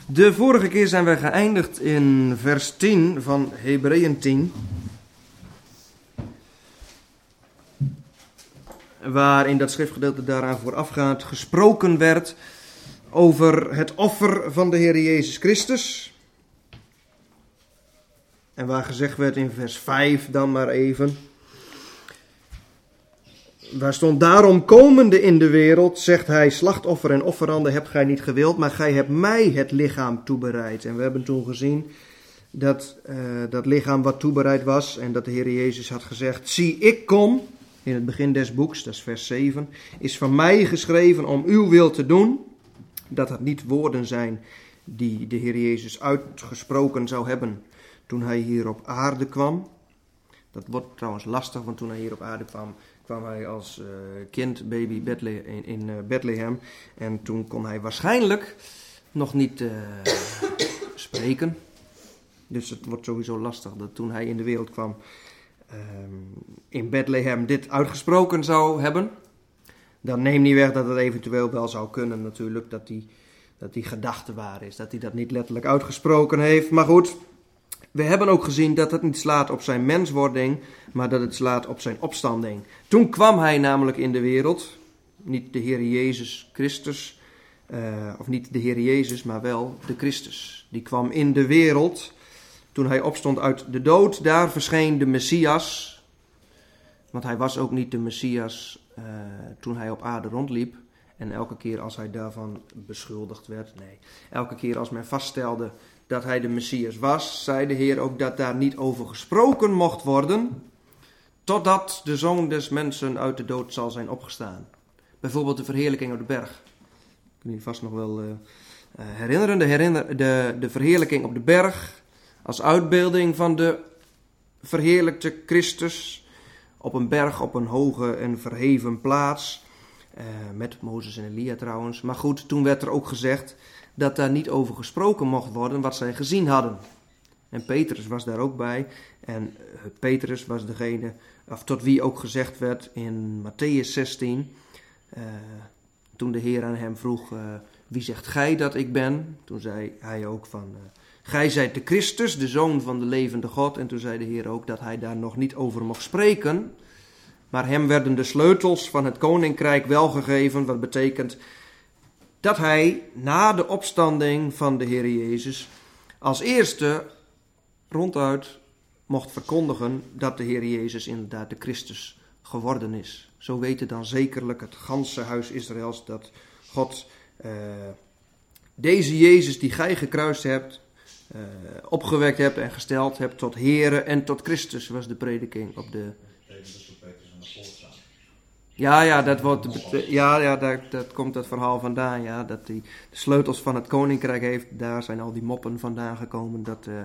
De vorige keer zijn wij geëindigd in vers 10 van Hebreeën 10. Waar in dat schriftgedeelte daaraan voorafgaand gesproken werd over het offer van de Heer Jezus Christus. En waar gezegd werd in vers 5 dan maar even. Waar stond: daarom komende in de wereld, zegt hij, slachtoffer en offeranden hebt gij niet gewild, maar gij hebt mij het lichaam toebereid. En we hebben toen gezien dat dat lichaam wat toebereid was en dat de Heer Jezus had gezegd: zie, ik kom, in het begin des boeks, dat is vers 7, is van mij geschreven om uw wil te doen. Dat het niet woorden zijn die de Heer Jezus uitgesproken zou hebben toen hij hier op aarde kwam. Dat wordt trouwens lastig, want toen hij hier op aarde kwam hij als kind, baby in Bethlehem. En toen kon hij waarschijnlijk nog niet spreken. Dus het wordt sowieso lastig dat toen hij in de wereld kwam in Bethlehem dit uitgesproken zou hebben. Dan neemt niet weg dat het eventueel wel zou kunnen natuurlijk, dat die gedachte waar is. Dat hij dat niet letterlijk uitgesproken heeft. Maar goed, we hebben ook gezien dat het niet slaat op zijn menswording, maar dat het slaat op zijn opstanding. Toen kwam hij namelijk in de wereld, niet de Heer Jezus Christus, of niet de Heer Jezus, maar wel de Christus. Die kwam in de wereld toen hij opstond uit de dood. Daar verscheen de Messias, want hij was ook niet de Messias toen hij op aarde rondliep. En elke keer als hij daarvan beschuldigd werd, elke keer als men vaststelde dat hij de Messias was, zei de Heer ook dat daar niet over gesproken mocht worden, totdat de Zoon des Mensen uit de dood zal zijn opgestaan. Bijvoorbeeld de verheerlijking op de berg. Kun je je vast nog wel herinneren. De verheerlijking op de berg als uitbeelding van de verheerlijkte Christus op een berg, op een hoge en verheven plaats. Met Mozes en Elia trouwens. Maar goed, toen werd er ook gezegd dat daar niet over gesproken mocht worden wat zij gezien hadden. En Petrus was daar ook bij. En Petrus was degene, of tot wie ook gezegd werd in Mattheüs 16. Toen de Heer aan hem vroeg, wie zegt gij dat ik ben? Toen zei hij ook van, gij zijt de Christus, de Zoon van de levende God. En toen zei de Heer ook dat hij daar nog niet over mocht spreken. Maar hem werden de sleutels van het koninkrijk wel gegeven, wat betekent dat hij na de opstanding van de Heer Jezus als eerste ronduit mocht verkondigen dat de Heer Jezus inderdaad de Christus geworden is. Zo weten dan zekerlijk het ganse huis Israëls dat God deze Jezus die gij gekruist hebt, opgewekt hebt en gesteld hebt tot Heere en tot Christus, was de prediking op de... Ja, dat komt het verhaal vandaan. Ja, dat hij de sleutels van het koninkrijk heeft. Daar zijn al die moppen vandaan gekomen.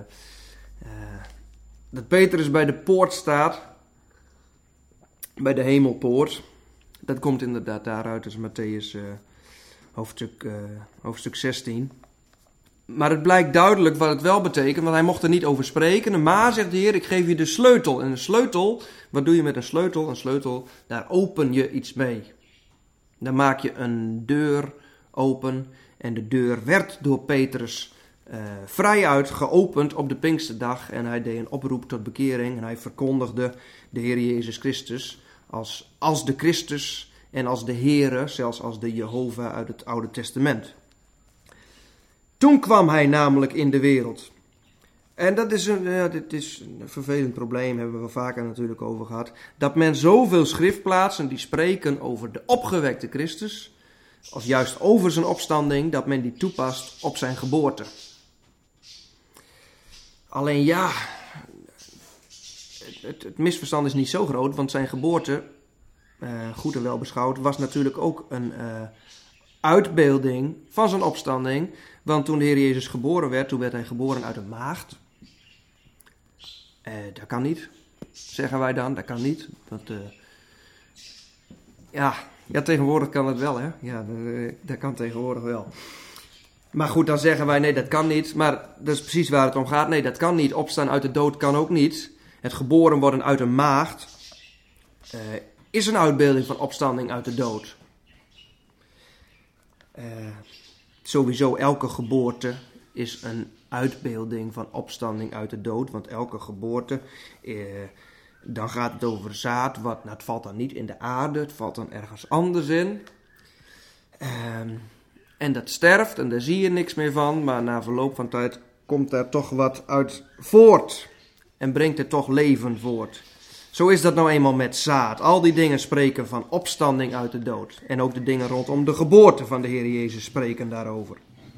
Dat Petrus bij de poort staat. Bij de hemelpoort. Dat komt inderdaad daaruit. Dat is Mattheüs hoofdstuk 16. Maar het blijkt duidelijk wat het wel betekent. Want hij mocht er niet over spreken. Maar, zegt de Heer, ik geef je de sleutel. En een sleutel, wat doe je met een sleutel? Een sleutel, daar open je iets mee. Dan maak je een deur open. En de deur werd door Petrus vrijuit geopend op de Pinksterdag. En hij deed een oproep tot bekering. En hij verkondigde de Heer Jezus Christus als de Christus en als de Heere, zelfs als de Jehovah uit het Oude Testament. Toen kwam hij namelijk in de wereld. En dit is een vervelend probleem, hebben we wel vaker natuurlijk over gehad. Dat men zoveel schriftplaatsen die spreken over de opgewekte Christus, of juist over zijn opstanding, dat men die toepast op zijn geboorte. Alleen ja, het misverstand is niet zo groot, want zijn geboorte, goed en wel beschouwd, was natuurlijk ook een uitbeelding van zijn opstanding. Want toen de Heer Jezus geboren werd, toen werd hij geboren uit een maagd. Dat kan niet, zeggen wij dan, dat kan niet. Want, tegenwoordig kan het wel, hè. Ja, dat kan tegenwoordig wel. Maar goed, dan zeggen wij, nee, dat kan niet. Maar dat is precies waar het om gaat. Nee, dat kan niet. Opstaan uit de dood kan ook niet. Het geboren worden uit een maagd is een uitbeelding van opstanding uit de dood. Sowieso elke geboorte is een uitbeelding van opstanding uit de dood. Want elke geboorte, dan gaat het over zaad. Het valt dan niet in de aarde, het valt dan ergens anders in. En dat sterft en daar zie je niks meer van. Maar na verloop van tijd komt daar toch wat uit voort. En brengt er toch leven voort. Zo is dat nou eenmaal met zaad. Al die dingen spreken van opstanding uit de dood. En ook de dingen rondom de geboorte van de Heer Jezus spreken daarover.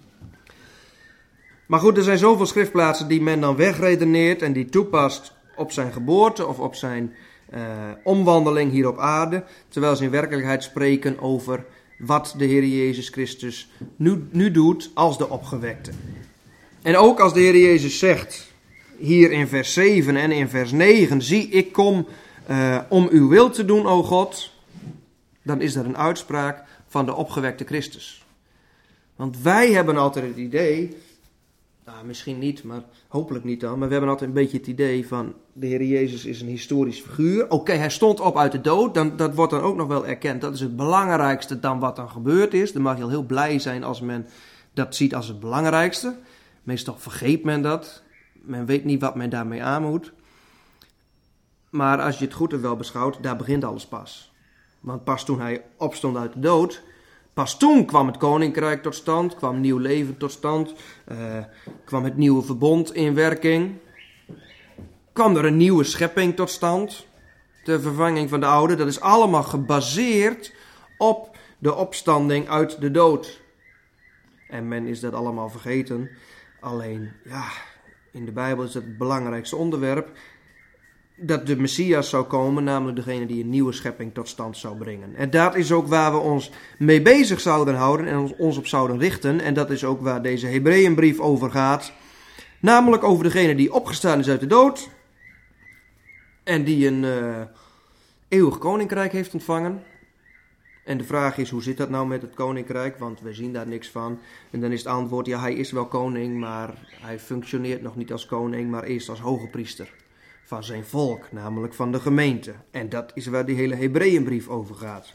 Maar goed, er zijn zoveel schriftplaatsen die men dan wegredeneert en die toepast op zijn geboorte of op zijn omwandeling hier op aarde. Terwijl ze in werkelijkheid spreken over wat de Heer Jezus Christus nu doet als de opgewekte. En ook als de Heer Jezus zegt, hier in vers 7 en in vers 9, zie ik kom om uw wil te doen, o God. Dan is dat een uitspraak van de opgewekte Christus. Want wij hebben altijd het idee, nou, misschien niet, maar hopelijk niet dan, maar we hebben altijd een beetje het idee van de Heer Jezus is een historisch figuur. Oké, hij stond op uit de dood, dat wordt dan ook nog wel erkend. Dat is het belangrijkste dan wat dan gebeurd is. Dan mag je al heel blij zijn als men dat ziet als het belangrijkste. Meestal vergeet men dat. Men weet niet wat men daarmee aan moet. Maar als je het goed en wel beschouwt, daar begint alles pas. Want pas toen hij opstond uit de dood, pas toen kwam het koninkrijk tot stand, kwam nieuw leven tot stand, kwam het nieuwe verbond in werking, kwam er een nieuwe schepping tot stand, de vervanging van de oude. Dat is allemaal gebaseerd op de opstanding uit de dood. En men is dat allemaal vergeten. Alleen, ja, in de Bijbel is het belangrijkste onderwerp dat de Messias zou komen, namelijk degene die een nieuwe schepping tot stand zou brengen. En dat is ook waar we ons mee bezig zouden houden en ons op zouden richten. En dat is ook waar deze Hebreeënbrief over gaat. Namelijk over degene die opgestaan is uit de dood en die een eeuwig koninkrijk heeft ontvangen. En de vraag is, hoe zit dat nou met het koninkrijk? Want we zien daar niks van. En dan is het antwoord, ja, hij is wel koning, maar hij functioneert nog niet als koning, maar eerst als hoge priester van zijn volk, namelijk van de gemeente. En dat is waar die hele Hebreeënbrief over gaat.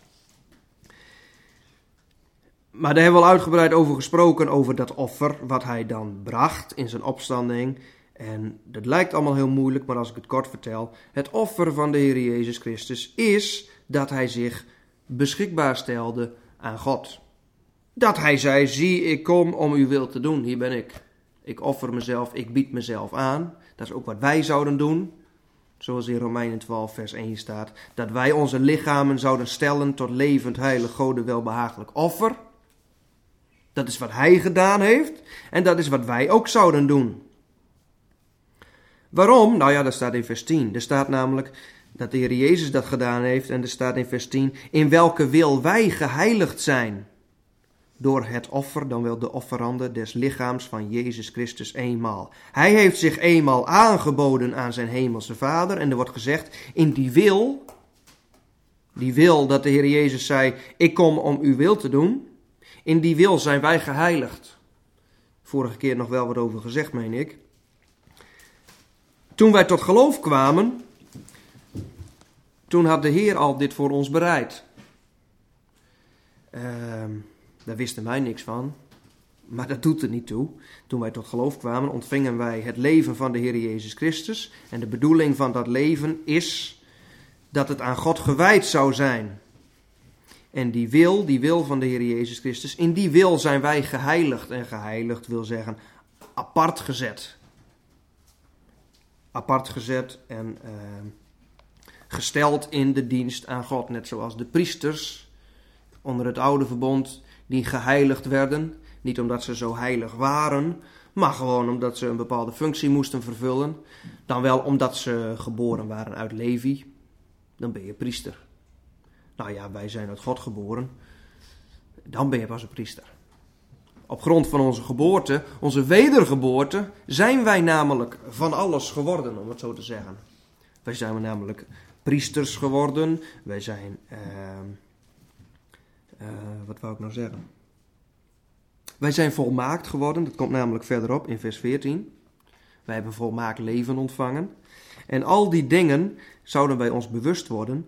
Maar daar hebben we al uitgebreid over gesproken, over dat offer wat hij dan bracht in zijn opstanding. En dat lijkt allemaal heel moeilijk, maar als ik het kort vertel, het offer van de Heer Jezus Christus is dat hij zich beschikbaar stelde aan God. Dat hij zei, zie, ik kom om uw wil te doen, hier ben ik. Ik offer mezelf, ik bied mezelf aan. Dat is ook wat wij zouden doen. Zoals in Romeinen 12 vers 1 staat. Dat wij onze lichamen zouden stellen tot levend, heilig, Gode welbehagelijk offer. Dat is wat hij gedaan heeft. En dat is wat wij ook zouden doen. Waarom? Nou ja, dat staat in vers 10. Er staat namelijk dat de Heer Jezus dat gedaan heeft. En er staat in vers 10. In welke wil wij geheiligd zijn. Door het offer, dan wel de offerande des lichaams van Jezus Christus eenmaal. Hij heeft zich eenmaal aangeboden aan zijn hemelse Vader. En er wordt gezegd, in die wil dat de Heer Jezus zei, ik kom om uw wil te doen. In die wil zijn wij geheiligd. Vorige keer nog wel wat over gezegd, meen ik. Toen wij tot geloof kwamen, toen had de Heer al dit voor ons bereid. Daar wisten wij niks van, maar dat doet er niet toe. Toen wij tot geloof kwamen, ontvingen wij het leven van de Heer Jezus Christus. En de bedoeling van dat leven is dat het aan God gewijd zou zijn. En die wil van de Heer Jezus Christus, in die wil zijn wij geheiligd. En geheiligd wil zeggen apart gezet. Apart gezet en gesteld in de dienst aan God. Net zoals de priesters onder het oude verbond die geheiligd werden. Niet omdat ze zo heilig waren, maar gewoon omdat ze een bepaalde functie moesten vervullen. Dan wel omdat ze geboren waren uit Levi. Dan ben je priester. Nou ja, wij zijn uit God geboren. Dan ben je pas een priester. Op grond van onze geboorte, onze wedergeboorte, zijn wij namelijk van alles geworden, om het zo te zeggen. Wij zijn namelijk priesters geworden. Wij zijn, wat wou ik nou zeggen? Wij zijn volmaakt geworden, dat komt namelijk verderop in vers 14. Wij hebben volmaakt leven ontvangen. En al die dingen zouden wij ons bewust worden.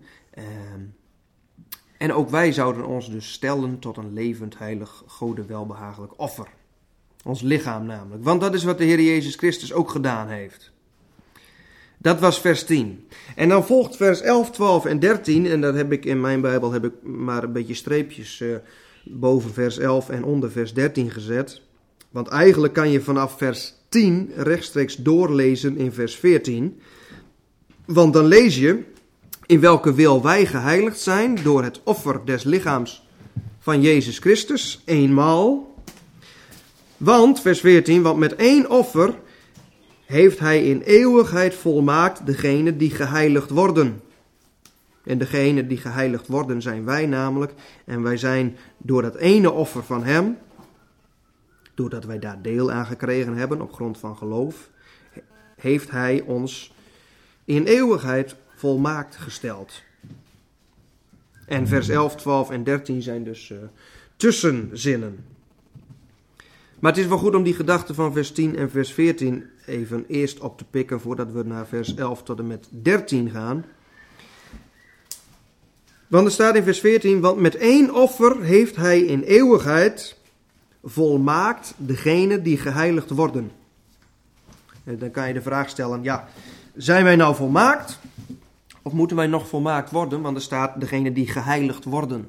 En ook wij zouden ons dus stellen tot een levend, heilig, Gode welbehagelijk offer. Ons lichaam namelijk. Want dat is wat de Heer Jezus Christus ook gedaan heeft. Dat was vers 10. En dan volgt vers 11, 12 en 13. En dat heb ik in mijn Bijbel maar een beetje streepjes boven vers 11 en onder vers 13 gezet. Want eigenlijk kan je vanaf vers 10 rechtstreeks doorlezen in vers 14. Want dan lees je: in welke wil wij geheiligd zijn door het offer des lichaams van Jezus Christus, eenmaal. Want, vers 14, want met één offer heeft hij in eeuwigheid volmaakt degene die geheiligd worden. En degene die geheiligd worden zijn wij namelijk. En wij zijn door dat ene offer van hem, doordat wij daar deel aan gekregen hebben op grond van geloof, heeft hij ons in eeuwigheid volmaakt gesteld. En vers 11, 12 en 13 zijn dus tussenzinnen. Maar het is wel goed om die gedachten van vers 10 en vers 14 even eerst op te pikken voordat we naar vers 11 tot en met 13 gaan. Want er staat in vers 14, want met één offer heeft hij in eeuwigheid volmaakt degene die geheiligd worden. En dan kan je de vraag stellen, ja, zijn wij nou volmaakt? Of moeten wij nog volmaakt worden? Want er staat degene die geheiligd worden.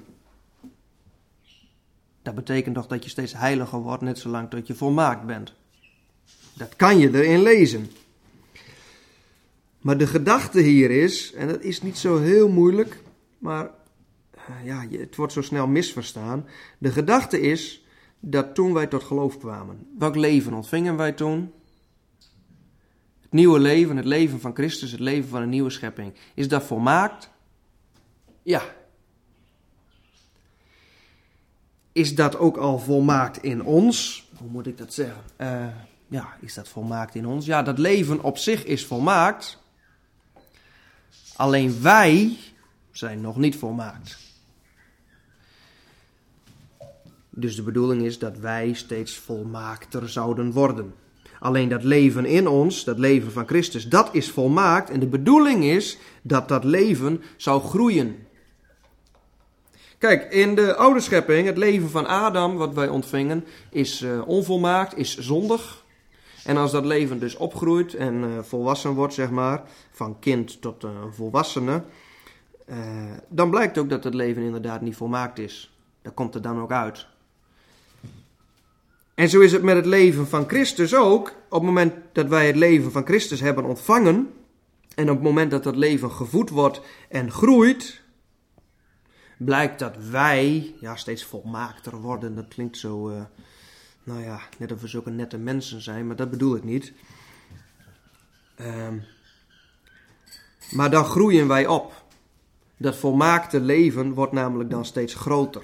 Dat betekent toch dat je steeds heiliger wordt, net zolang tot je volmaakt bent. Dat kan je erin lezen. Maar de gedachte hier is, en dat is niet zo heel moeilijk, maar ja, het wordt zo snel misverstaan. De gedachte is dat toen wij tot geloof kwamen, welk leven ontvingen wij toen? Het nieuwe leven, het leven van Christus, het leven van een nieuwe schepping. Is dat volmaakt? Ja. Is dat ook al volmaakt in ons? Hoe moet ik dat zeggen? Ja, is dat volmaakt in ons? Ja, dat leven op zich is volmaakt. Alleen wij zijn nog niet volmaakt. Dus de bedoeling is dat wij steeds volmaakter zouden worden. Alleen dat leven in ons, dat leven van Christus, dat is volmaakt. En de bedoeling is dat dat leven zou groeien. Kijk, in de oude schepping, het leven van Adam, wat wij ontvingen, is onvolmaakt, is zondig. En als dat leven dus opgroeit en volwassen wordt, zeg maar, van kind tot volwassene, dan blijkt ook dat het leven inderdaad niet volmaakt is. Dat komt er dan ook uit. En zo is het met het leven van Christus ook. Op het moment dat wij het leven van Christus hebben ontvangen, en op het moment dat dat leven gevoed wordt en groeit, blijkt dat wij steeds volmaakter worden. Dat klinkt zo, net of we zulke nette mensen zijn, maar dat bedoel ik niet. Maar dan groeien wij op. Dat volmaakte leven wordt namelijk dan steeds groter.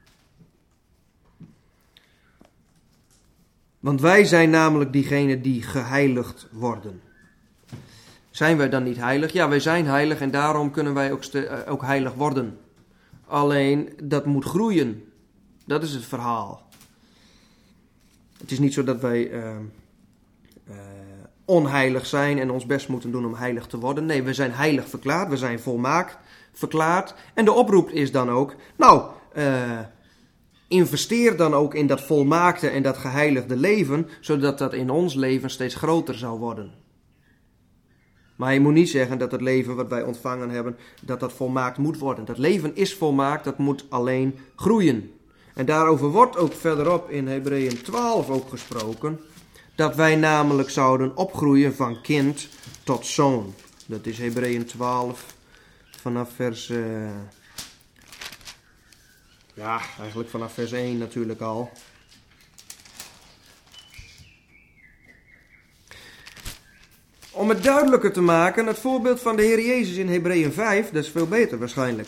Want wij zijn namelijk diegenen die geheiligd worden. Zijn wij dan niet heilig? Ja, wij zijn heilig en daarom kunnen wij ook heilig worden. Alleen, dat moet groeien. Dat is het verhaal. Het is niet zo dat wij onheilig zijn en ons best moeten doen om heilig te worden. Nee, we zijn heilig verklaard, we zijn volmaakt verklaard. En de oproep is dan ook, investeer dan ook in dat volmaakte en dat geheiligde leven, zodat dat in ons leven steeds groter zou worden. Maar je moet niet zeggen dat het leven wat wij ontvangen hebben, dat dat volmaakt moet worden. Dat leven is volmaakt, dat moet alleen groeien. En daarover wordt ook verderop in Hebreeën 12 ook gesproken, dat wij namelijk zouden opgroeien van kind tot zoon. Dat is Hebreeën 12 vanaf vers... eigenlijk vanaf vers 1 natuurlijk al. Om het duidelijker te maken, het voorbeeld van de Heer Jezus in Hebreeën 5, dat is veel beter waarschijnlijk.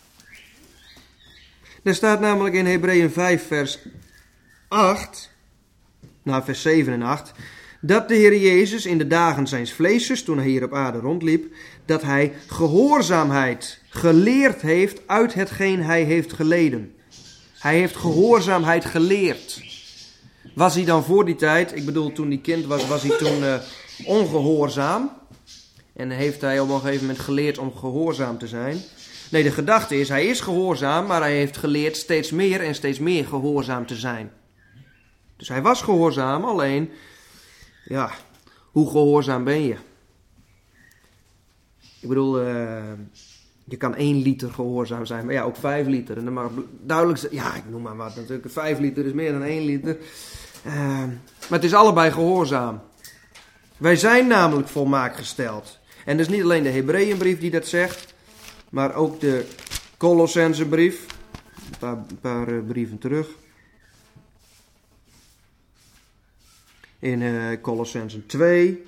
Er staat namelijk in Hebreeën 5 vers 8, vers 7 en 8, dat de Heer Jezus in de dagen zijns vleeses, toen hij hier op aarde rondliep, dat hij gehoorzaamheid geleerd heeft uit hetgeen hij heeft geleden. Hij heeft gehoorzaamheid geleerd. Was hij dan voor die tijd, ik bedoel toen hij kind was hij toen ongehoorzaam? En heeft hij op een gegeven moment geleerd om gehoorzaam te zijn? Nee, de gedachte is, hij is gehoorzaam, maar hij heeft geleerd steeds meer en steeds meer gehoorzaam te zijn. Dus hij was gehoorzaam, alleen, ja, hoe gehoorzaam ben je? Ik bedoel, je kan 1 liter gehoorzaam zijn, maar ja, ook 5 liter. En dan mag duidelijk zijn, ja, ik noem maar wat natuurlijk, 5 liter is meer dan 1 liter. Maar het is allebei gehoorzaam. Wij zijn namelijk volmaakt gesteld. En dat is niet alleen de Hebreeënbrief die dat zegt, maar ook de Colossensebrief. Een paar brieven terug. In Colossensen 2.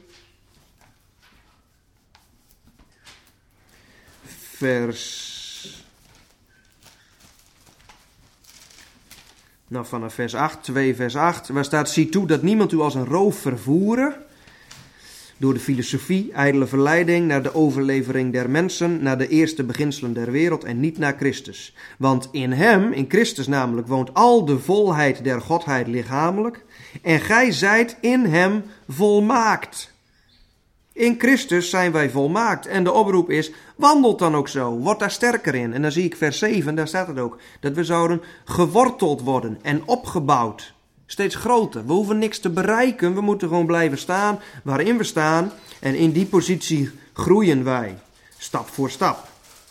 Vanaf vers 8, 2 vers 8, waar staat: zie toe dat niemand u als een roof vervoeren, door de filosofie, ijdele verleiding, naar de overlevering der mensen, naar de eerste beginselen der wereld en niet naar Christus. Want in hem, in Christus namelijk, woont al de volheid der Godheid lichamelijk, en gij zijt in hem volmaakt. In Christus zijn wij volmaakt. En de oproep is, wandelt dan ook zo. Word daar sterker in. En dan zie ik vers 7, daar staat het ook. Dat we zouden geworteld worden en opgebouwd. Steeds groter. We hoeven niks te bereiken. We moeten gewoon blijven staan waarin we staan. En in die positie groeien wij. Stap voor stap.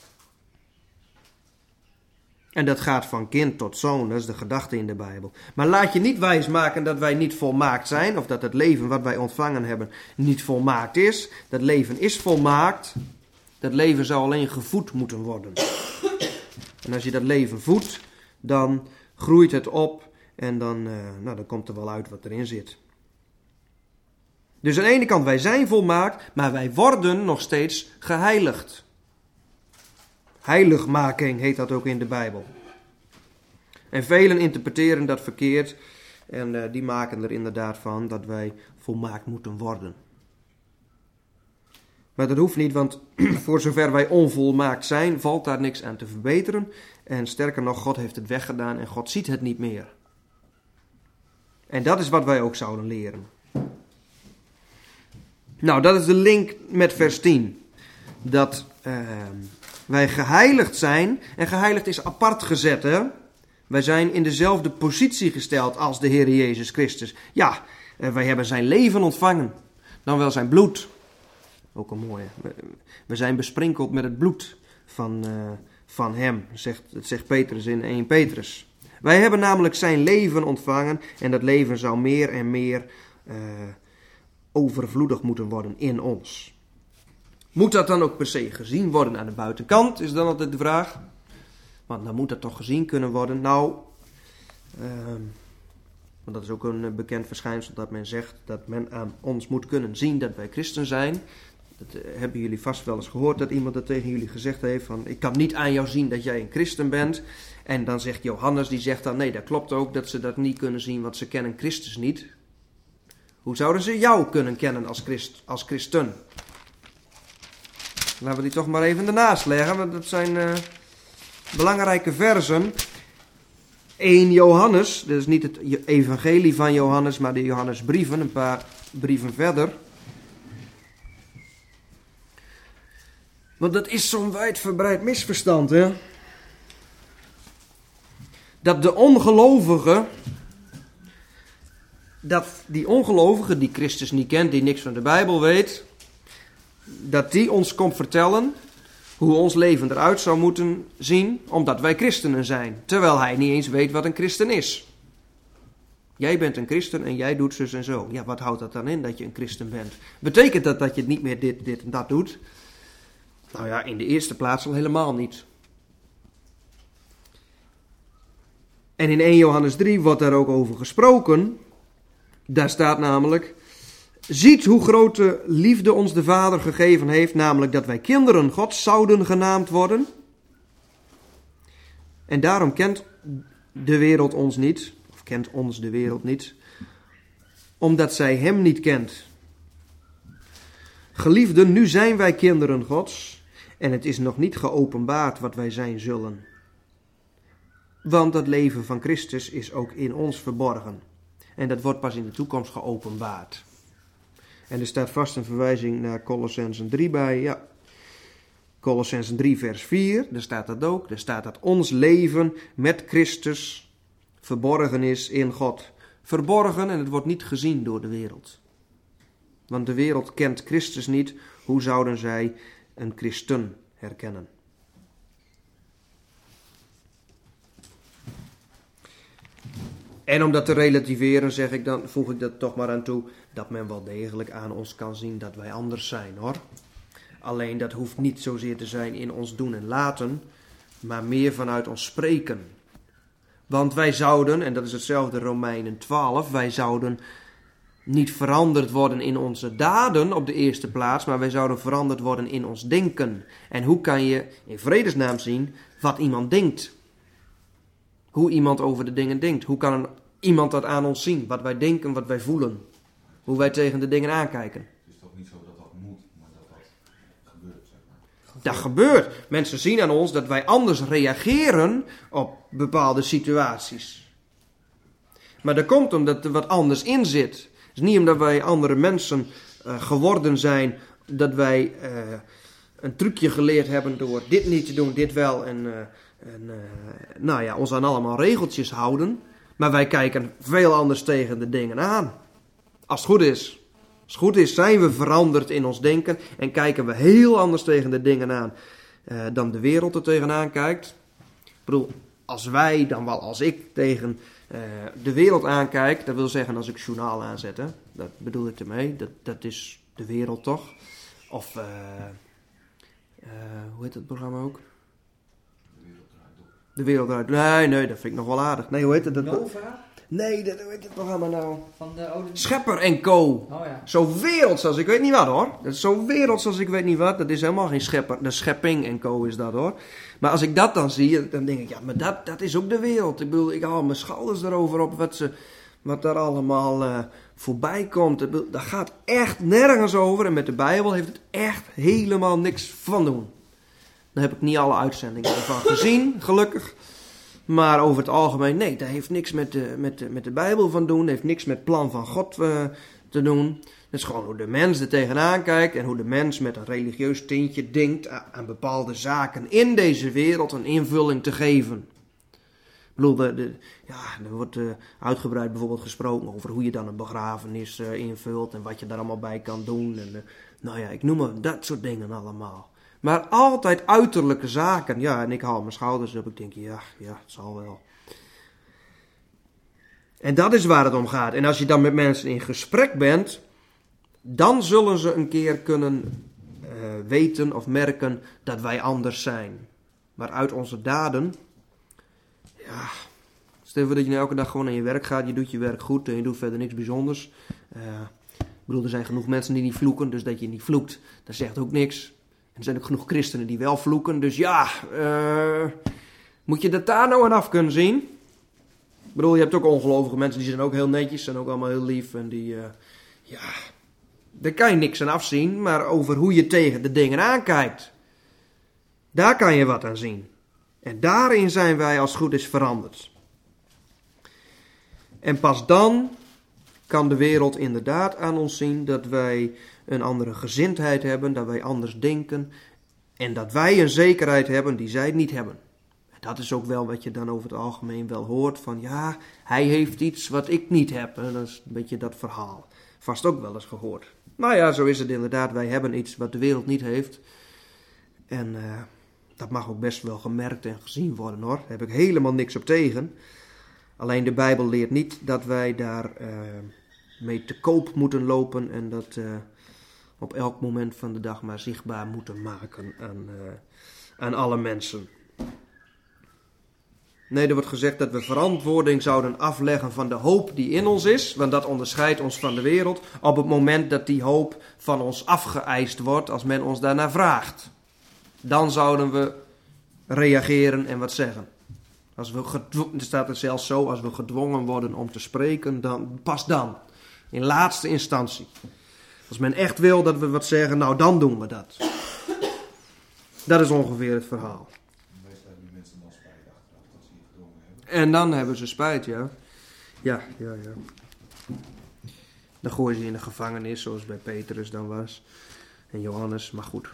En dat gaat van kind tot zoon, dat is de gedachte in de Bijbel. Maar laat je niet wijsmaken dat wij niet volmaakt zijn, of dat het leven wat wij ontvangen hebben niet volmaakt is. Dat leven is volmaakt, dat leven zou alleen gevoed moeten worden. En als je dat leven voedt, dan groeit het op en dan komt er wel uit wat erin zit. Dus aan de ene kant, wij zijn volmaakt, maar wij worden nog steeds geheiligd. Heiligmaking heet dat ook in de Bijbel. En velen interpreteren dat verkeerd. En die maken er inderdaad van dat wij volmaakt moeten worden. Maar dat hoeft niet, want voor zover wij onvolmaakt zijn, valt daar niks aan te verbeteren. En sterker nog, God heeft het weggedaan en God ziet het niet meer. En dat is wat wij ook zouden leren. Nou, dat is de link met vers 10. Dat wij geheiligd zijn. En geheiligd is apart gezet, hè. Wij zijn in dezelfde positie gesteld als de Heer Jezus Christus. Ja, wij hebben zijn leven ontvangen. Dan wel zijn bloed. Ook een mooie. We zijn besprinkeld met het bloed van hem, zegt Petrus in 1 Petrus. Wij hebben namelijk zijn leven ontvangen. En dat leven zou meer en meer overvloedig moeten worden in ons. Moet dat dan ook per se gezien worden aan de buitenkant, is dan altijd de vraag. Want dan moet dat toch gezien kunnen worden. Nou, want dat is ook een bekend verschijnsel dat men zegt dat men aan ons moet kunnen zien dat wij christen zijn. Dat hebben jullie vast wel eens gehoord dat iemand dat tegen jullie gezegd heeft. Van, ik kan niet aan jou zien dat jij een christen bent. En dan zegt Johannes, die zegt dan, nee, dat klopt ook dat ze dat niet kunnen zien, want ze kennen Christus niet. Hoe zouden ze jou kunnen kennen als christen? Laten we die toch maar even ernaast leggen, want dat zijn belangrijke versen. 1 Johannes, dat is niet het evangelie van Johannes, maar de Johannesbrieven, een paar brieven verder. Want dat is zo'n wijdverbreid misverstand, hè. Dat de ongelovige, die ongelovige die Christus niet kent, die niks van de Bijbel weet, dat die ons komt vertellen hoe ons leven eruit zou moeten zien, omdat wij christenen zijn. Terwijl hij niet eens weet wat een christen is. Jij bent een christen en jij doet zus en zo. Ja, wat houdt dat dan in dat je een christen bent? Betekent dat dat je niet meer dit en dat doet? Nou ja, in de eerste plaats al helemaal niet. En in 1 Johannes 3 wordt daar ook over gesproken. Daar staat namelijk: ziet hoe grote liefde ons de Vader gegeven heeft, namelijk dat wij kinderen Gods zouden genaamd worden. En daarom kent de wereld ons niet, of kent ons de wereld niet, omdat zij hem niet kent. Geliefden, nu zijn wij kinderen Gods en het is nog niet geopenbaard wat wij zijn zullen. Want dat leven van Christus is ook in ons verborgen. En dat wordt pas in de toekomst geopenbaard. En er staat vast een verwijzing naar Colossensen 3 bij. Ja, Colossensen 3 vers 4, daar staat dat ook. Daar staat dat ons leven met Christus verborgen is in God. verborgen en het wordt niet gezien door de wereld. Want de wereld kent Christus niet. Hoe zouden zij een christen herkennen? En om dat te relativeren voeg ik dat toch maar aan toe, dat men wel degelijk aan ons kan zien dat wij anders zijn, hoor. Alleen dat hoeft niet zozeer te zijn in ons doen en laten, maar meer vanuit ons spreken. Want wij zouden, en dat is hetzelfde Romeinen 12, wij zouden niet veranderd worden in onze daden op de eerste plaats, maar wij zouden veranderd worden in ons denken. En hoe kan je in vredesnaam zien wat iemand denkt? Hoe iemand over de dingen denkt. Hoe kan iemand dat aan ons zien? Wat wij denken, wat wij voelen. Hoe wij tegen de dingen aankijken. Het is toch niet zo dat dat moet, maar dat gebeurt, zeg maar. Dat gebeurt. Mensen zien aan ons dat wij anders reageren op bepaalde situaties. Maar dat komt omdat er wat anders in zit. Het is niet omdat wij andere mensen geworden zijn, dat wij een trucje geleerd hebben door dit niet te doen, dit wel en ons aan allemaal regeltjes houden. Maar wij kijken veel anders tegen de dingen aan. Als het goed is. Als het goed is zijn we veranderd in ons denken en kijken we heel anders tegen de dingen aan dan de wereld er tegenaan kijkt. Ik bedoel, als wij dan wel als ik tegen de wereld aankijk, dat wil zeggen als ik journaal aanzet, hè, dat bedoel ik ermee, dat is de wereld toch? Of, hoe heet het programma ook? De wereld draait door. Nee, dat vind ik nog wel aardig. Nee, hoe heet het? Nova? Nee, hoe heet het programma nou? Van de oude... Schepper en Co. Oh ja. Zo werelds als ik weet niet wat, hoor. Dat is zo werelds als ik weet niet wat. Dat is helemaal geen schepper. De schepping en Co is dat, hoor. Maar als ik dat dan zie, dan denk ik, ja, maar dat is ook de wereld. Ik bedoel, ik haal mijn schouders erover op wat daar allemaal voorbij komt. Dat gaat echt nergens over. En met de Bijbel heeft het echt helemaal niks van doen. Daar heb ik niet alle uitzendingen van gezien, gelukkig. Maar over het algemeen, nee, dat heeft niks met de Bijbel van doen. Dat heeft niks met het plan van God te doen. Het is gewoon hoe de mens er tegenaan kijkt. En hoe de mens met een religieus tintje denkt aan bepaalde zaken in deze wereld een invulling te geven. Ik bedoel, er wordt uitgebreid bijvoorbeeld gesproken over hoe je dan een begrafenis invult. En wat je daar allemaal bij kan doen. En, ik noem maar dat soort dingen allemaal. Maar altijd uiterlijke zaken. Ja, en ik haal mijn schouders op. Ik denk, ja, het zal wel. En dat is waar het om gaat. En als je dan met mensen in gesprek bent, dan zullen ze een keer kunnen weten of merken dat wij anders zijn. Maar uit onze daden, ja, stel voor dat je elke dag gewoon naar je werk gaat. Je doet je werk goed en je doet verder niks bijzonders. Ik bedoel, er zijn genoeg mensen die niet vloeken. Dus dat je niet vloekt, dat zegt ook niks. Er zijn ook genoeg christenen die wel vloeken. Dus ja, moet je dat daar nou aan af kunnen zien? Ik bedoel, je hebt ook ongelovige mensen, die zijn ook heel netjes. Zijn ook allemaal heel lief. En die, daar kan je niks aan afzien. Maar over hoe je tegen de dingen aankijkt, daar kan je wat aan zien. En daarin zijn wij als het goed is veranderd. En pas dan kan de wereld inderdaad aan ons zien dat wij een andere gezindheid hebben, dat wij anders denken en dat wij een zekerheid hebben die zij niet hebben. Dat is ook wel wat je dan over het algemeen wel hoort van ja, hij heeft iets wat ik niet heb. En dat is een beetje dat verhaal. Vast ook wel eens gehoord. Nou ja, zo is het inderdaad. Wij hebben iets wat de wereld niet heeft. En dat mag ook best wel gemerkt en gezien worden, hoor. Daar heb ik helemaal niks op tegen. Alleen de Bijbel leert niet dat wij daar mee te koop moeten lopen en dat op elk moment van de dag maar zichtbaar moeten maken aan alle mensen. Nee, er wordt gezegd dat we verantwoording zouden afleggen van de hoop die in ons is, want dat onderscheidt ons van de wereld, op het moment dat die hoop van ons afgeëist wordt, als men ons daarnaar vraagt. Dan zouden we reageren en wat zeggen. Er staat er zelfs zo, als we gedwongen worden om te spreken, pas dan. In laatste instantie. Als men echt wil dat we wat zeggen, nou dan doen we dat. Dat is ongeveer het verhaal. Meestal hebben die mensen dan spijt achteraf dat ze je gedwongen hebben. En dan hebben ze spijt, ja. Ja. Dan gooien ze in de gevangenis, zoals bij Petrus dan was. En Johannes, maar goed.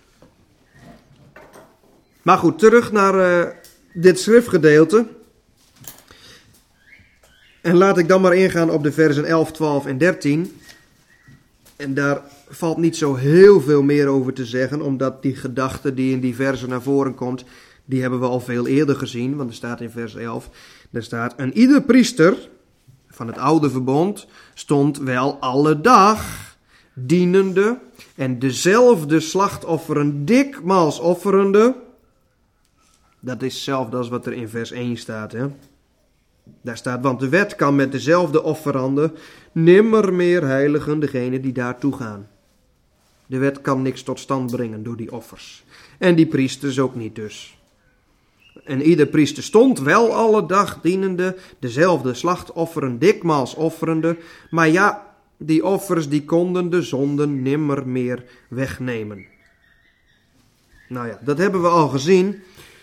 Maar goed, terug naar dit schriftgedeelte. En laat ik dan maar ingaan op de versen 11, 12 en 13. En daar valt niet zo heel veel meer over te zeggen, omdat die gedachte die in die versen naar voren komt, die hebben we al veel eerder gezien. Want er staat in vers 11, er staat: en ieder priester van het oude verbond stond wel alle dag dienende en dezelfde slachtofferen dikmaals offerende. Dat is hetzelfde als wat er in vers 1 staat, hè. Daar staat: want de wet kan met dezelfde offeranden nimmer meer heiligen degene die daartoe gaan. De wet kan niks tot stand brengen door die offers. En die priesters ook niet dus. En ieder priester stond wel alle dag dienende, dezelfde slachtofferen dikmaals offerende. Maar ja, die offers die konden de zonden nimmer meer wegnemen. Nou ja, dat hebben we al gezien.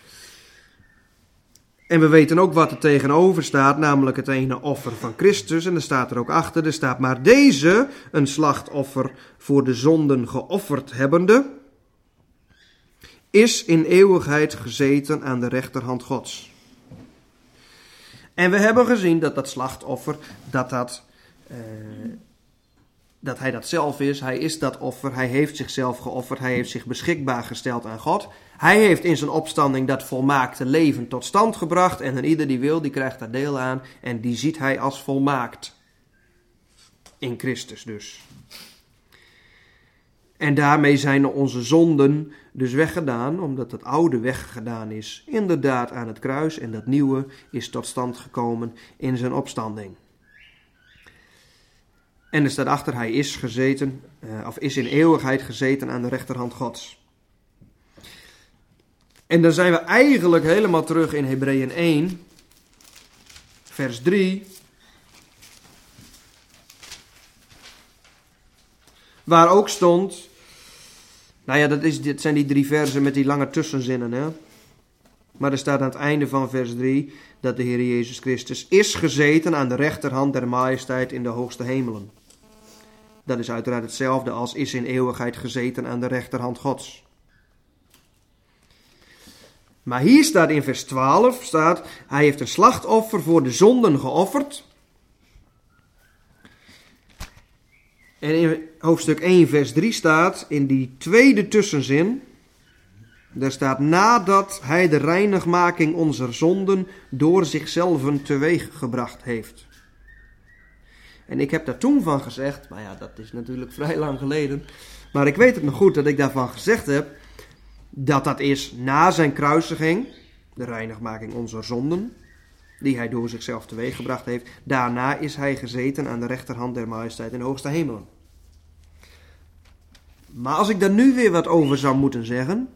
En we weten ook wat er tegenover staat, namelijk het ene offer van Christus. En er staat er ook achter, er staat: maar deze, een slachtoffer voor de zonden geofferd hebbende, is in eeuwigheid gezeten aan de rechterhand Gods. En we hebben gezien dat dat slachtoffer, dat hij dat zelf is. Hij is dat offer, hij heeft zichzelf geofferd, hij heeft zich beschikbaar gesteld aan God. Hij heeft in zijn opstanding dat volmaakte leven tot stand gebracht. En aan ieder die wil, die krijgt daar deel aan. En die ziet hij als volmaakt. In Christus dus. En daarmee zijn onze zonden dus weggedaan, omdat het oude weggedaan is. Inderdaad aan het kruis, en dat nieuwe is tot stand gekomen in zijn opstanding. En er staat achter, hij is gezeten, of is in eeuwigheid gezeten aan de rechterhand Gods. En dan zijn we eigenlijk helemaal terug in Hebreeën 1, vers 3. Waar ook stond, nou ja, dit zijn die 3 versen met die lange tussenzinnen, hè. Maar er staat aan het einde van vers 3 dat de Heer Jezus Christus is gezeten aan de rechterhand der majesteit in de hoogste hemelen. Dat is uiteraard hetzelfde als is in eeuwigheid gezeten aan de rechterhand Gods. Maar hier staat in vers 12, hij heeft een slachtoffer voor de zonden geofferd. En in hoofdstuk 1 vers 3 staat, in die tweede tussenzin, daar staat: nadat hij de reinigmaking onze zonden door zichzelf teweeg gebracht heeft. En ik heb daar toen van gezegd, maar ja, dat is natuurlijk vrij lang geleden. Maar ik weet het nog goed dat ik daarvan gezegd heb, dat is na zijn kruisiging, de reinigmaking onze zonden, die hij door zichzelf teweeg gebracht heeft. Daarna is hij gezeten aan de rechterhand der majesteit in de hoogste hemelen. Maar als ik daar nu weer wat over zou moeten zeggen,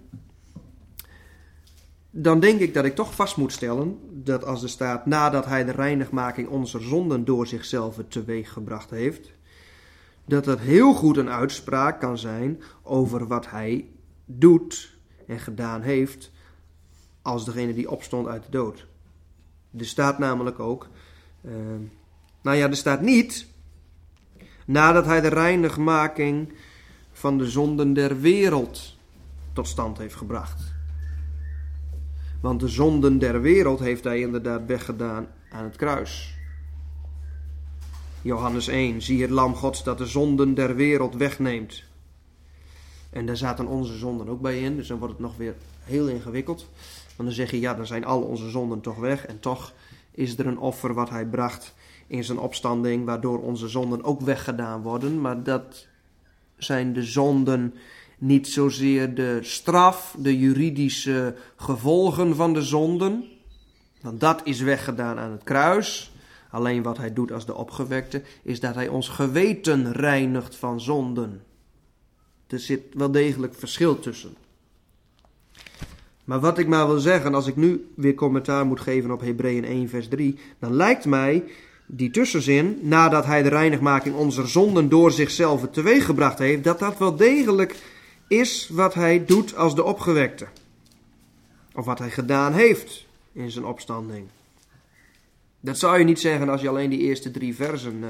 dan denk ik dat ik toch vast moet stellen dat als er staat nadat hij de reinigmaking onze zonden door zichzelf teweeg gebracht heeft, dat dat heel goed een uitspraak kan zijn over wat hij doet en gedaan heeft als degene die opstond uit de dood. Er staat namelijk ook, er staat niet nadat hij de reinigmaking van de zonden der wereld tot stand heeft gebracht. Want de zonden der wereld heeft hij inderdaad weggedaan aan het kruis. Johannes 1, zie het lam Gods dat de zonden der wereld wegneemt. En daar zaten onze zonden ook bij in, dus dan wordt het nog weer heel ingewikkeld. Want dan zeg je, ja, dan zijn al onze zonden toch weg. En toch is er een offer wat hij bracht in zijn opstanding, waardoor onze zonden ook weggedaan worden. Maar dat zijn de zonden niet zozeer de straf, de juridische gevolgen van de zonden. Want dat is weggedaan aan het kruis. Alleen wat hij doet als de opgewekte is dat hij ons geweten reinigt van zonden. Er zit wel degelijk verschil tussen. Maar wat ik maar wil zeggen, als ik nu weer commentaar moet geven op Hebreeën 1 vers 3, dan lijkt mij die tussenzin, nadat hij de reinigmaking onze zonden door zichzelf teweeggebracht heeft, dat dat wel degelijk is wat hij doet als de opgewekte. Of wat hij gedaan heeft in zijn opstanding. Dat zou je niet zeggen als je alleen die eerste 3 versen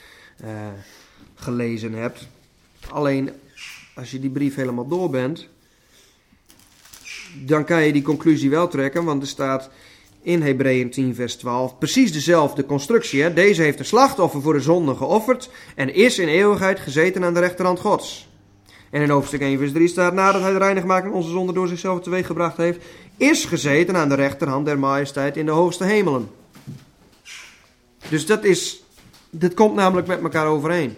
gelezen hebt. Alleen als je die brief helemaal door bent, dan kan je die conclusie wel trekken, want er staat in Hebreeën 10 vers 12 precies dezelfde constructie. Hè? Deze heeft een slachtoffer voor de zonde geofferd en is in eeuwigheid gezeten aan de rechterhand Gods. En in hoofdstuk 1 vers 3 staat, nadat hij de reinigmaking onze zonde door zichzelf teweeggebracht heeft, is gezeten aan de rechterhand der majesteit in de hoogste hemelen. Dus dit komt namelijk met elkaar overeen.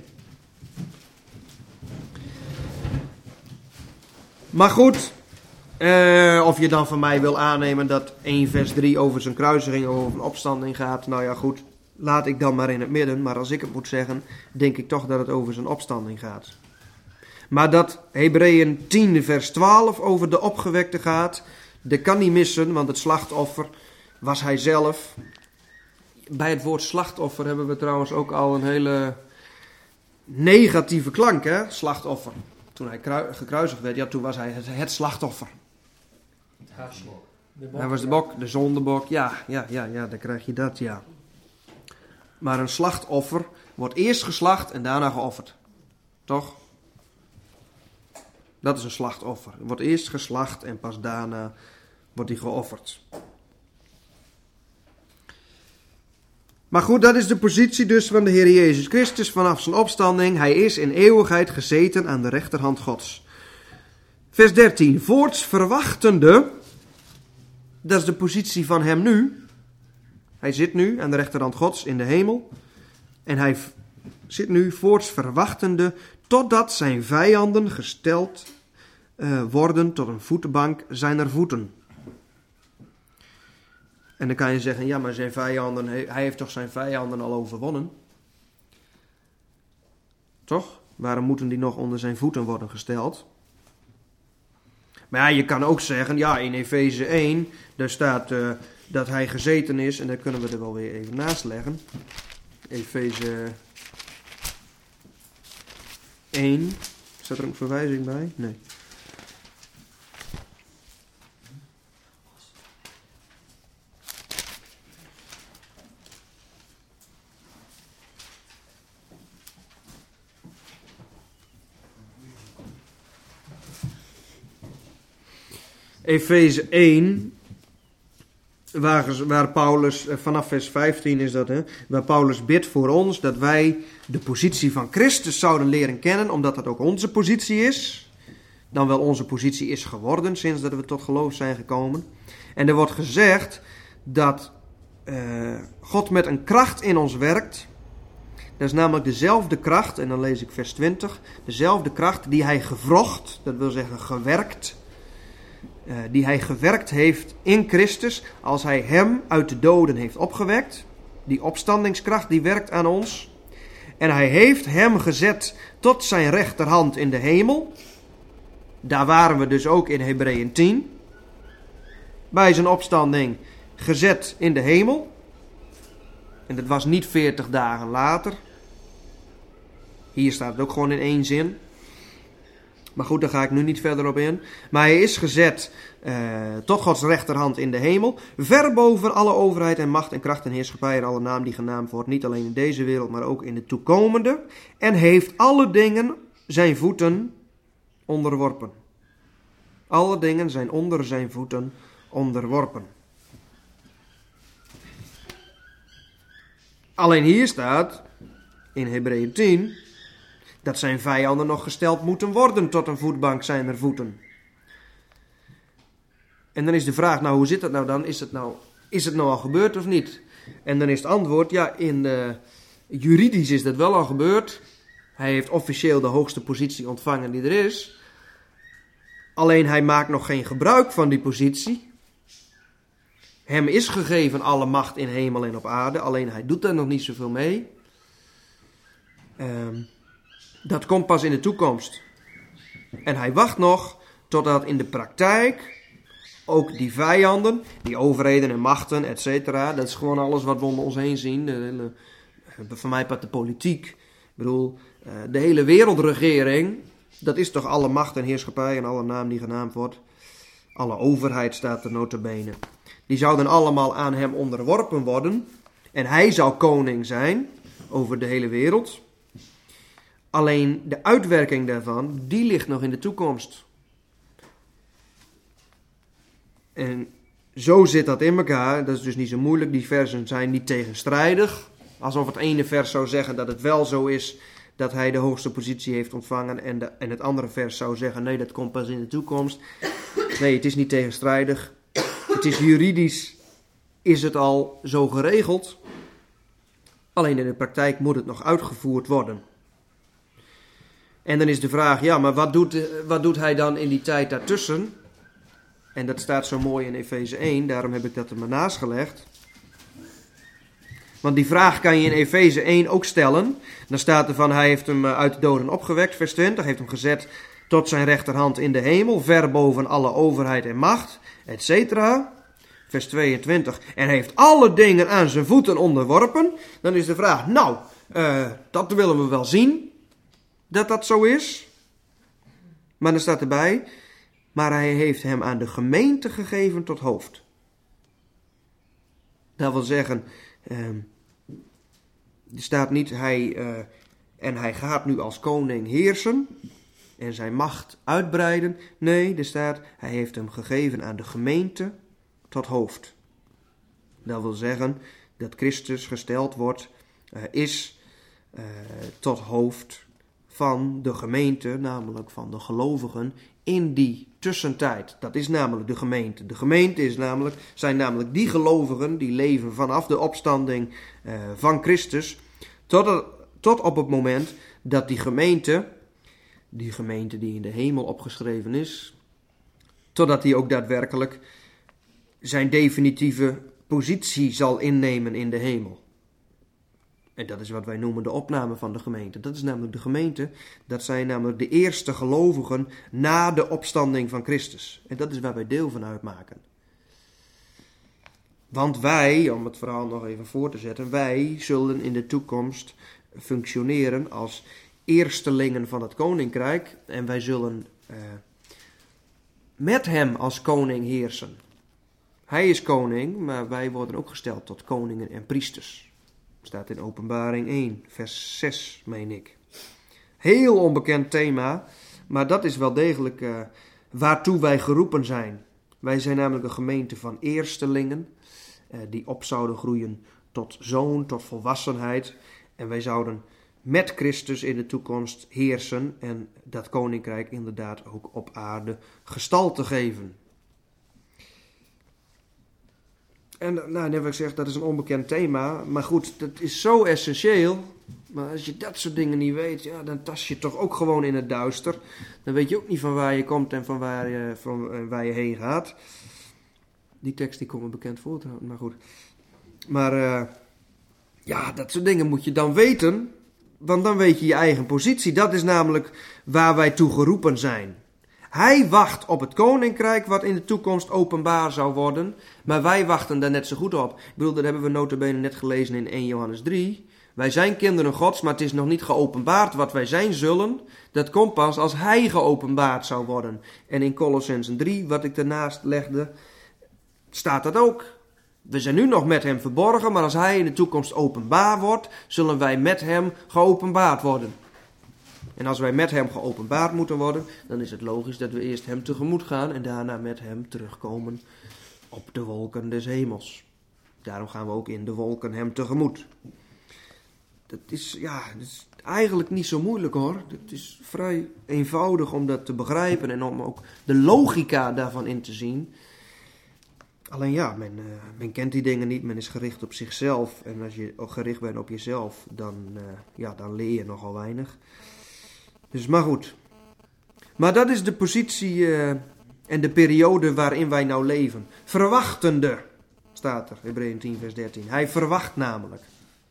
Maar goed, of je dan van mij wil aannemen dat 1 vers 3 over zijn kruisiging of over een opstanding gaat. Nou ja goed, laat ik dan maar in het midden. Maar als ik het moet zeggen, denk ik toch dat het over zijn opstanding gaat. Maar dat Hebreeën 10 vers 12 over de opgewekte gaat, dat kan niet missen, want het slachtoffer was hij zelf. Bij het woord slachtoffer hebben we trouwens ook al een hele negatieve klank, hè? Slachtoffer. Toen hij gekruisigd werd, ja, toen was hij het slachtoffer. Het haasbok. Hij was de bok, de zondebok, ja, dan krijg je dat, ja. Maar een slachtoffer wordt eerst geslacht en daarna geofferd. Toch? Dat is een slachtoffer. Er wordt eerst geslacht en pas daarna wordt hij geofferd. Maar goed, dat is de positie dus van de Heer Jezus Christus vanaf zijn opstanding. Hij is in eeuwigheid gezeten aan de rechterhand Gods. Vers 13. Voorts verwachtende, dat is de positie van hem nu. Hij zit nu aan de rechterhand Gods in de hemel. En hij zit nu voorts verwachtende totdat zijn vijanden gesteld worden tot een voetenbank zijner voeten. En dan kan je zeggen, ja, maar zijn vijanden, hij heeft toch zijn vijanden al overwonnen? Toch? Waarom moeten die nog onder zijn voeten worden gesteld? Maar ja, je kan ook zeggen, ja, in Efeze 1, daar staat dat hij gezeten is, en daar kunnen we er wel weer even naast leggen. Efeze 1, staat er een verwijzing bij? Nee. Efeze 1, waar Paulus, vanaf vers 15 is dat, waar Paulus bidt voor ons, dat wij de positie van Christus zouden leren kennen, omdat dat ook onze positie is. Dan wel onze positie is geworden, sinds dat we tot geloof zijn gekomen. En er wordt gezegd dat God met een kracht in ons werkt. Dat is namelijk dezelfde kracht, en dan lees ik vers 20, dezelfde kracht die hij gewrocht, dat wil zeggen gewerkt, die hij gewerkt heeft in Christus, als hij hem uit de doden heeft opgewekt. Die opstandingskracht die werkt aan ons. En hij heeft hem gezet tot zijn rechterhand in de hemel. Daar waren we dus ook in Hebreeën 10. Bij zijn opstanding gezet in de hemel. En dat was niet 40 dagen later. Hier staat het ook gewoon in één zin. Maar goed, daar ga ik nu niet verder op in. Maar hij is gezet tot Gods rechterhand in de hemel. Ver boven alle overheid en macht en kracht en heerschappij en alle naam die genaamd wordt. Niet alleen in deze wereld, maar ook in de toekomende. En heeft alle dingen zijn voeten onderworpen. Alle dingen zijn onder zijn voeten onderworpen. Alleen hier staat, in Hebreeën 10... dat zijn vijanden nog gesteld moeten worden tot een voetbank zijner voeten. En dan is de vraag, nou hoe zit dat nou dan? Is het nou al gebeurd of niet? En dan is het antwoord, ja, juridisch is dat wel al gebeurd. Hij heeft officieel de hoogste positie ontvangen die er is. Alleen hij maakt nog geen gebruik van die positie. Hem is gegeven alle macht in hemel en op aarde, alleen hij doet daar nog niet zoveel mee. Dat komt pas in de toekomst. En hij wacht nog totdat in de praktijk ook die vijanden, die overheden en machten, et cetera, dat is gewoon alles wat we om ons heen zien. Van mij part de politiek. Ik bedoel, de hele wereldregering, dat is toch alle macht en heerschappij en alle naam die genaamd wordt. Alle overheid staat er nota bene. Die zouden allemaal aan hem onderworpen worden. En hij zou koning zijn over de hele wereld. Alleen de uitwerking daarvan, die ligt nog in de toekomst. En zo zit dat in elkaar. Dat is dus niet zo moeilijk. Die versen zijn niet tegenstrijdig. Alsof het ene vers zou zeggen dat het wel zo is dat hij de hoogste positie heeft ontvangen. En het andere vers zou zeggen, nee, dat komt pas in de toekomst. Nee, het is niet tegenstrijdig. Het is juridisch, is het al zo geregeld. Alleen in de praktijk moet het nog uitgevoerd worden. En dan is de vraag, ja, maar wat doet hij dan in die tijd daartussen? En dat staat zo mooi in Efeze 1, daarom heb ik dat er maar naast gelegd. Want die vraag kan je in Efeze 1 ook stellen. Dan staat er van, hij heeft hem uit de doden opgewekt, vers 20. Heeft hem gezet tot zijn rechterhand in de hemel, ver boven alle overheid en macht, etc. Vers 22. En heeft alle dingen aan zijn voeten onderworpen. Dan is de vraag, dat willen we wel zien, dat dat zo is. Maar dan staat erbij, maar hij heeft hem aan de gemeente gegeven tot hoofd. Dat wil zeggen, er staat niet, hij gaat nu als koning heersen en zijn macht uitbreiden. Nee, er staat, hij heeft hem gegeven aan de gemeente tot hoofd. Dat wil zeggen dat Christus gesteld wordt, is tot hoofd van de gemeente, namelijk van de gelovigen in die tussentijd. Dat is namelijk de gemeente. De gemeente zijn namelijk die gelovigen die leven vanaf de opstanding van Christus tot op het moment dat die gemeente die in de hemel opgeschreven is, totdat die ook daadwerkelijk zijn definitieve positie zal innemen in de hemel. En dat is wat wij noemen de opname van de gemeente. Dat is namelijk de gemeente, dat zijn namelijk de eerste gelovigen na de opstanding van Christus. En dat is waar wij deel van uitmaken. Want wij, om het verhaal nog even voor te zetten, wij zullen in de toekomst functioneren als eerstelingen van het koninkrijk. En wij zullen met hem als koning heersen. Hij is koning, maar wij worden ook gesteld tot koningen en priesters. Staat in Openbaring 1, vers 6, meen ik. Heel onbekend thema, maar dat is wel degelijk waartoe wij geroepen zijn. Wij zijn namelijk een gemeente van eerstelingen, die op zouden groeien tot zoon, tot volwassenheid. En wij zouden met Christus in de toekomst heersen en dat koninkrijk inderdaad ook op aarde gestalte geven. En dan heb ik gezegd, dat is een onbekend thema. Maar goed, dat is zo essentieel. Maar als je dat soort dingen niet weet, ja, dan tast je toch ook gewoon in het duister. Dan weet je ook niet van waar je komt en van waar je heen gaat. Die tekst die komt me bekend voor, maar goed. Maar dat soort dingen moet je dan weten. Want dan weet je je eigen positie. Dat is namelijk waar wij toe geroepen zijn. Hij wacht op het koninkrijk wat in de toekomst openbaar zou worden. Maar wij wachten daar net zo goed op. Ik bedoel, dat hebben we nota bene net gelezen in 1 Johannes 3. Wij zijn kinderen Gods, maar het is nog niet geopenbaard wat wij zijn zullen. Dat komt pas als hij geopenbaard zou worden. En in Colossenzen 3, wat ik daarnaast legde, staat dat ook. We zijn nu nog met hem verborgen, maar als hij in de toekomst openbaar wordt, zullen wij met hem geopenbaard worden. En als wij met hem geopenbaard moeten worden, dan is het logisch dat we eerst hem tegemoet gaan en daarna met hem terugkomen op de wolken des hemels. Daarom gaan we ook in de wolken hem tegemoet. Dat is eigenlijk niet zo moeilijk hoor. Het is vrij eenvoudig om dat te begrijpen en om ook de logica daarvan in te zien. Alleen ja, men kent die dingen niet, men is gericht op zichzelf. En als je gericht bent op jezelf, dan leer je nogal weinig. Dus maar goed. Maar dat is de positie en de periode waarin wij nou leven. Verwachtende, staat er, Hebreeën 10 vers 13. Hij verwacht namelijk.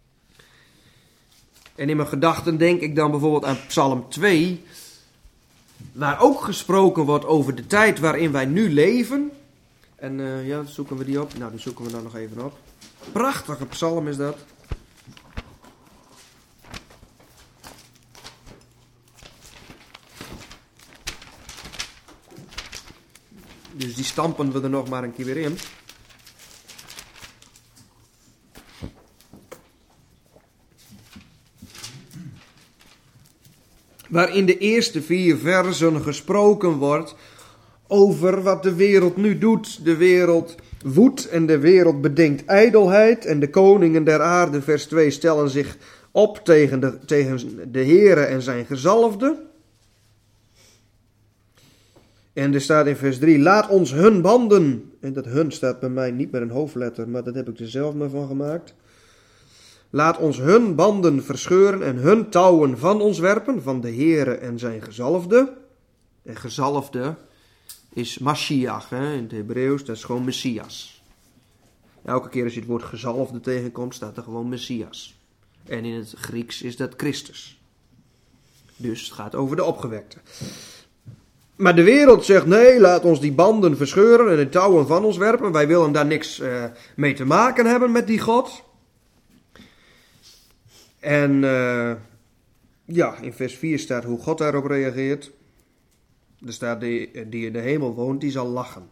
En in mijn gedachten denk ik dan bijvoorbeeld aan Psalm 2, waar ook gesproken wordt over de tijd waarin wij nu leven. En zoeken we die op? Nou, die zoeken we dan nog even op. Prachtige psalm is dat. Dus die stampen we er nog maar een keer weer in. Waarin de eerste 4 versen gesproken wordt over wat de wereld nu doet. De wereld woedt en de wereld bedenkt ijdelheid. En de koningen der aarde, vers 2, stellen zich op tegen de Heere en zijn gezalfde. En er staat in vers 3, laat ons hun banden. En dat hun staat bij mij niet met een hoofdletter, maar dat heb ik er zelf maar van gemaakt. Laat ons hun banden verscheuren en hun touwen van ons werpen, van de Heere en zijn gezalfde. En gezalfde is Mashiach, hè? In het Hebreeuws, dat is gewoon Messias. Elke keer als je het woord gezalfde tegenkomt, staat er gewoon Messias. En in het Grieks is dat Christus. Dus het gaat over de opgewekte. Maar de wereld zegt, nee, laat ons die banden verscheuren en de touwen van ons werpen. Wij willen daar niks mee te maken hebben met die God. En in vers 4 staat hoe God daarop reageert. Er staat, die in de hemel woont, die zal lachen.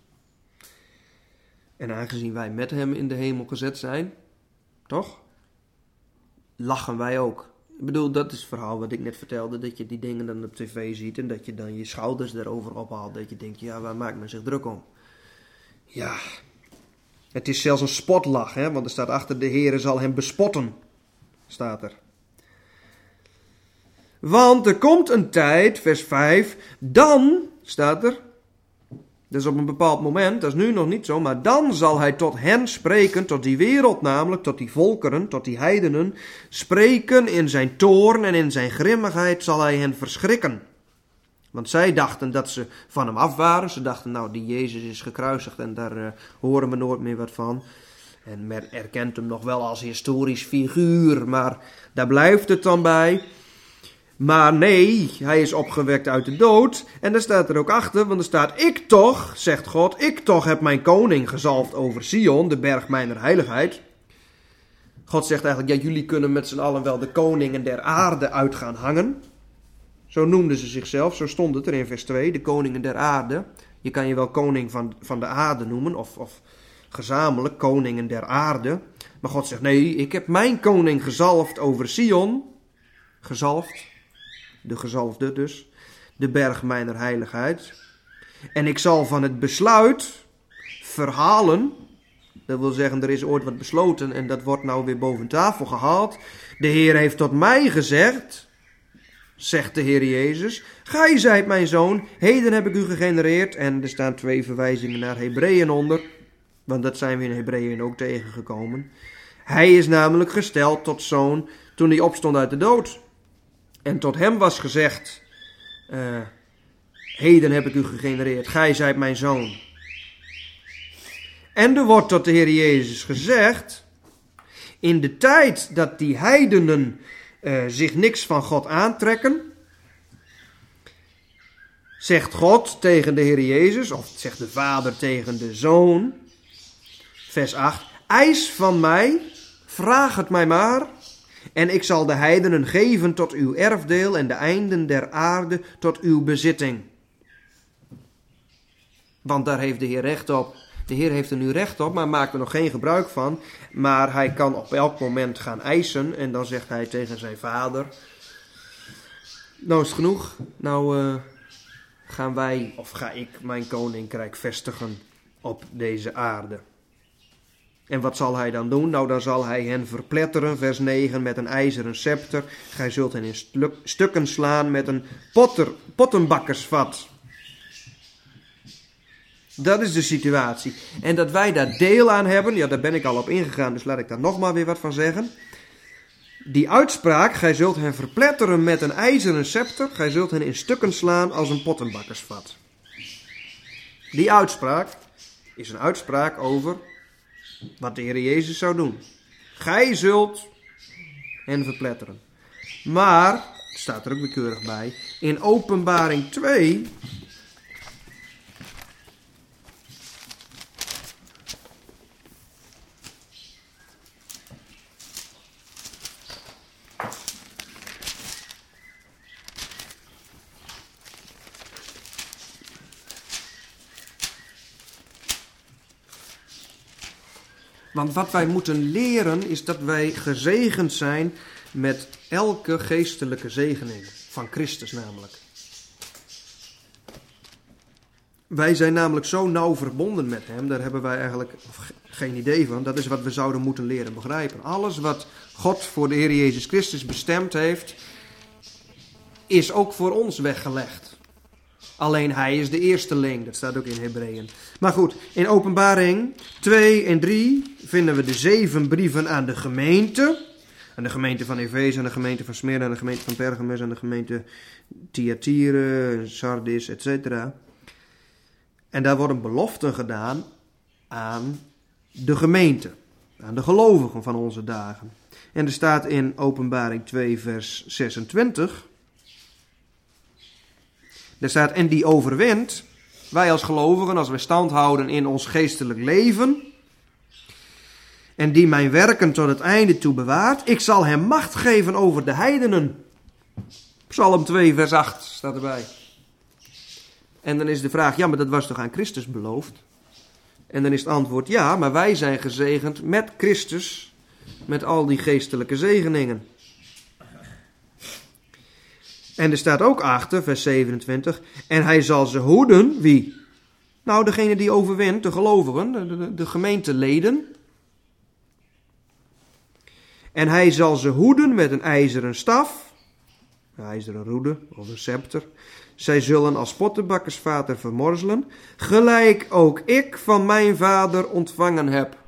En aangezien wij met hem in de hemel gezet zijn, toch? Lachen wij ook. Ik bedoel, dat is het verhaal wat ik net vertelde, dat je die dingen dan op tv ziet en dat je dan je schouders erover ophaalt. Dat je denkt, ja, waar maakt men zich druk om? Ja, het is zelfs een spotlach, hè? Want er staat achter, de Heere zal hem bespotten, staat er. Want er komt een tijd, vers 5, dan, staat er, dus op een bepaald moment, dat is nu nog niet zo, maar dan zal hij tot hen spreken, tot die wereld namelijk, tot die volkeren, tot die heidenen, spreken in zijn toorn en in zijn grimmigheid zal hij hen verschrikken. Want zij dachten dat ze van hem af waren, ze dachten nou die Jezus is gekruisigd en daar horen we nooit meer wat van. En men erkent hem nog wel als historisch figuur, maar daar blijft het dan bij. Maar nee, hij is opgewekt uit de dood. En daar staat er ook achter, want er staat, ik toch, zegt God, ik toch heb mijn koning gezalfd over Sion, de berg mijner heiligheid. God zegt eigenlijk, ja, jullie kunnen met z'n allen wel de koningen der aarde uit gaan hangen. Zo noemden ze zichzelf, zo stond het er in vers 2, de koningen der aarde. Je kan je wel koning van de aarde noemen, of gezamenlijk koningen der aarde. Maar God zegt, nee, ik heb mijn koning gezalfd over Sion, gezalfd. De gezalfde dus, de berg mijner heiligheid. En ik zal van het besluit verhalen, dat wil zeggen er is ooit wat besloten en dat wordt nou weer boven tafel gehaald. De Heer heeft tot mij gezegd, zegt de Heer Jezus, gij zijt mijn zoon, heden heb ik u gegenereerd. En er staan 2 verwijzingen naar Hebreeën onder, want dat zijn we in Hebreeën ook tegengekomen. Hij is namelijk gesteld tot zoon toen hij opstond uit de dood. En tot hem was gezegd, heden heb ik u gegenereerd, gij zijt mijn zoon. En er wordt tot de Heer Jezus gezegd, in de tijd dat die heidenen zich niks van God aantrekken, zegt God tegen de Heer Jezus, of zegt de Vader tegen de Zoon, vers 8, eis van mij, vraag het mij maar, en ik zal de heidenen geven tot uw erfdeel en de einden der aarde tot uw bezitting. Want daar heeft de Heer recht op. De Heer heeft er nu recht op, maar maakt er nog geen gebruik van. Maar hij kan op elk moment gaan eisen. En dan zegt hij tegen zijn vader, nou is het genoeg. Nou gaan wij, of ga ik, mijn koninkrijk vestigen op deze aarde. En wat zal hij dan doen? Nou, dan zal hij hen verpletteren, vers 9, met een ijzeren scepter. Gij zult hen in stukken slaan met een pottenbakkersvat. Dat is de situatie. En dat wij daar deel aan hebben, ja, daar ben ik al op ingegaan, dus laat ik daar nog maar weer wat van zeggen. Die uitspraak, gij zult hen verpletteren met een ijzeren scepter, gij zult hen in stukken slaan als een pottenbakkersvat. Die uitspraak is een uitspraak over wat de Heer Jezus zou doen. Gij zult hen verpletteren. Maar, het staat er ook weer keurig bij, in Openbaring 2... Want wat wij moeten leren is dat wij gezegend zijn met elke geestelijke zegening. Van Christus namelijk. Wij zijn namelijk zo nauw verbonden met hem, daar hebben wij eigenlijk geen idee van. Dat is wat we zouden moeten leren begrijpen. Alles wat God voor de Heer Jezus Christus bestemd heeft, is ook voor ons weggelegd. Alleen hij is de eersteling, dat staat ook in Hebreeën. Maar goed, in Openbaring 2 en 3 vinden we de 7 brieven aan de gemeente. Aan de gemeente van Efeze, aan de gemeente van Smyrna, aan de gemeente van Pergamus, aan de gemeente Thyatira, Sardis, etc. En daar worden beloften gedaan aan de gemeente, aan de gelovigen van onze dagen. En er staat in Openbaring 2 vers 26... Er staat, en die overwint, wij als gelovigen, als wij stand houden in ons geestelijk leven, en die mijn werken tot het einde toe bewaart, ik zal hem macht geven over de heidenen. Psalm 2 vers 8 staat erbij. En dan is de vraag, ja, maar dat was toch aan Christus beloofd? En dan is het antwoord, ja, maar wij zijn gezegend met Christus, met al die geestelijke zegeningen. En er staat ook achter, vers 27, en hij zal ze hoeden, wie? Nou, degene die overwint, de gelovigen, de gemeenteleden. En hij zal ze hoeden met een ijzeren staf, een ijzeren roede of een scepter. Zij zullen als pottenbakkersvater vermorzelen, gelijk ook ik van mijn vader ontvangen heb.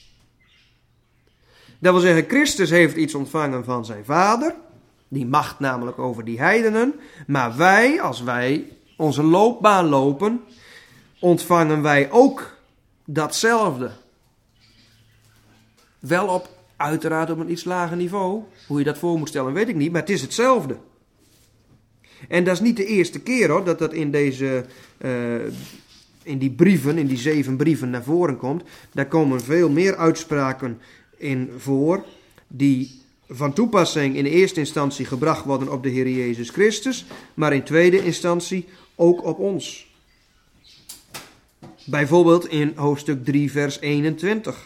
Dat wil zeggen, Christus heeft iets ontvangen van zijn vader. Die macht namelijk over die heidenen. Maar wij, als wij onze loopbaan lopen, ontvangen wij ook datzelfde. Wel op, uiteraard op een iets lager niveau. Hoe je dat voor moet stellen, weet ik niet. Maar het is hetzelfde. En dat is niet de eerste keer hoor, dat in die brieven, in die 7 brieven naar voren komt. Daar komen veel meer uitspraken in voor die van toepassing in eerste instantie gebracht worden op de Heer Jezus Christus, maar in tweede instantie ook op ons. Bijvoorbeeld in hoofdstuk 3 vers 21.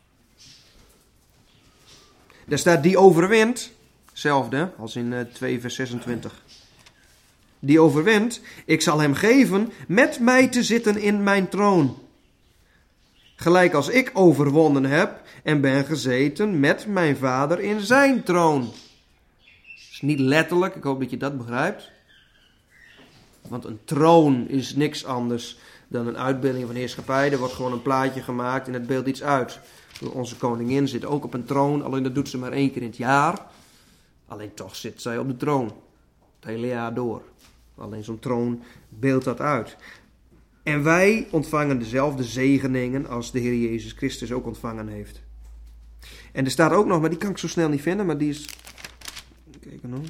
Daar staat die overwint, hetzelfde als in 2 vers 26. Die overwint, ik zal hem geven met mij te zitten in mijn troon. Gelijk als ik overwonnen heb en ben gezeten met mijn vader in zijn troon. Dat is niet letterlijk, ik hoop dat je dat begrijpt. Want een troon is niks anders dan een uitbeelding van heerschappij. Er wordt gewoon een plaatje gemaakt en het beeldt iets uit. Onze koningin zit ook op een troon, alleen dat doet ze maar 1 keer in het jaar. Alleen toch zit zij op de troon, het hele jaar door. Alleen zo'n troon beeldt dat uit. En wij ontvangen dezelfde zegeningen als de Heer Jezus Christus ook ontvangen heeft. En er staat ook nog, maar die kan ik zo snel niet vinden, maar die is... Kijk nog.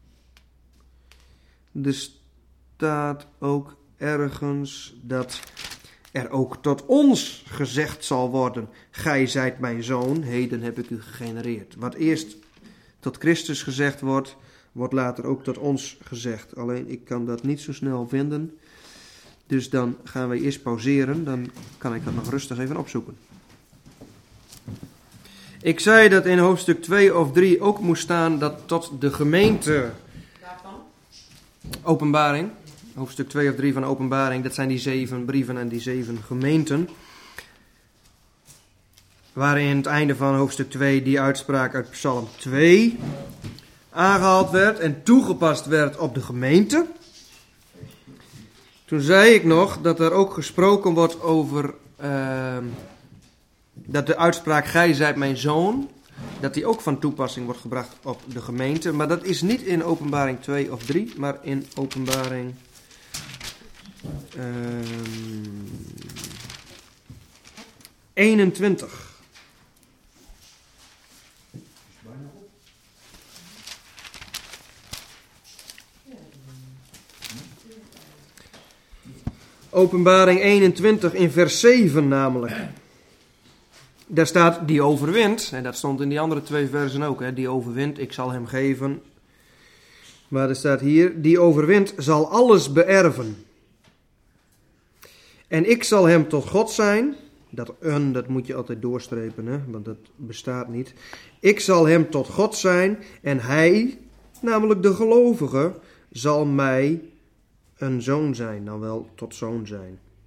Er staat ook ergens dat er ook tot ons gezegd zal worden, gij zijt mijn zoon, heden heb ik u gegenereerd. Wat eerst tot Christus gezegd wordt, wordt later ook tot ons gezegd. Alleen ik kan dat niet zo snel vinden. Dus dan gaan we eerst pauzeren, dan kan ik dat nog rustig even opzoeken. Ik zei dat in hoofdstuk 2 of 3 ook moest staan dat tot de gemeente... Waarvan? Openbaring, hoofdstuk 2 of 3 van Openbaring, dat zijn die 7 brieven en die 7 gemeenten. Waarin het einde van hoofdstuk 2 die uitspraak uit Psalm 2 aangehaald werd en toegepast werd op de gemeente. Toen zei ik nog dat er ook gesproken wordt over dat de uitspraak gij zijt mijn zoon, dat die ook van toepassing wordt gebracht op de gemeente. Maar dat is niet in Openbaring 2 of 3, maar in Openbaring 21. Openbaring 21 in vers 7 namelijk. Daar staat die overwint. En dat stond in die andere 2 versen ook. Hè, die overwint, ik zal hem geven. Maar er staat hier, die overwint zal alles beërven. En ik zal hem tot God zijn. Dat moet je altijd doorstrepen, hè, want dat bestaat niet. Ik zal hem tot God zijn. En hij, namelijk de gelovige, zal mij een zoon zijn, dan wel tot zoon zijn.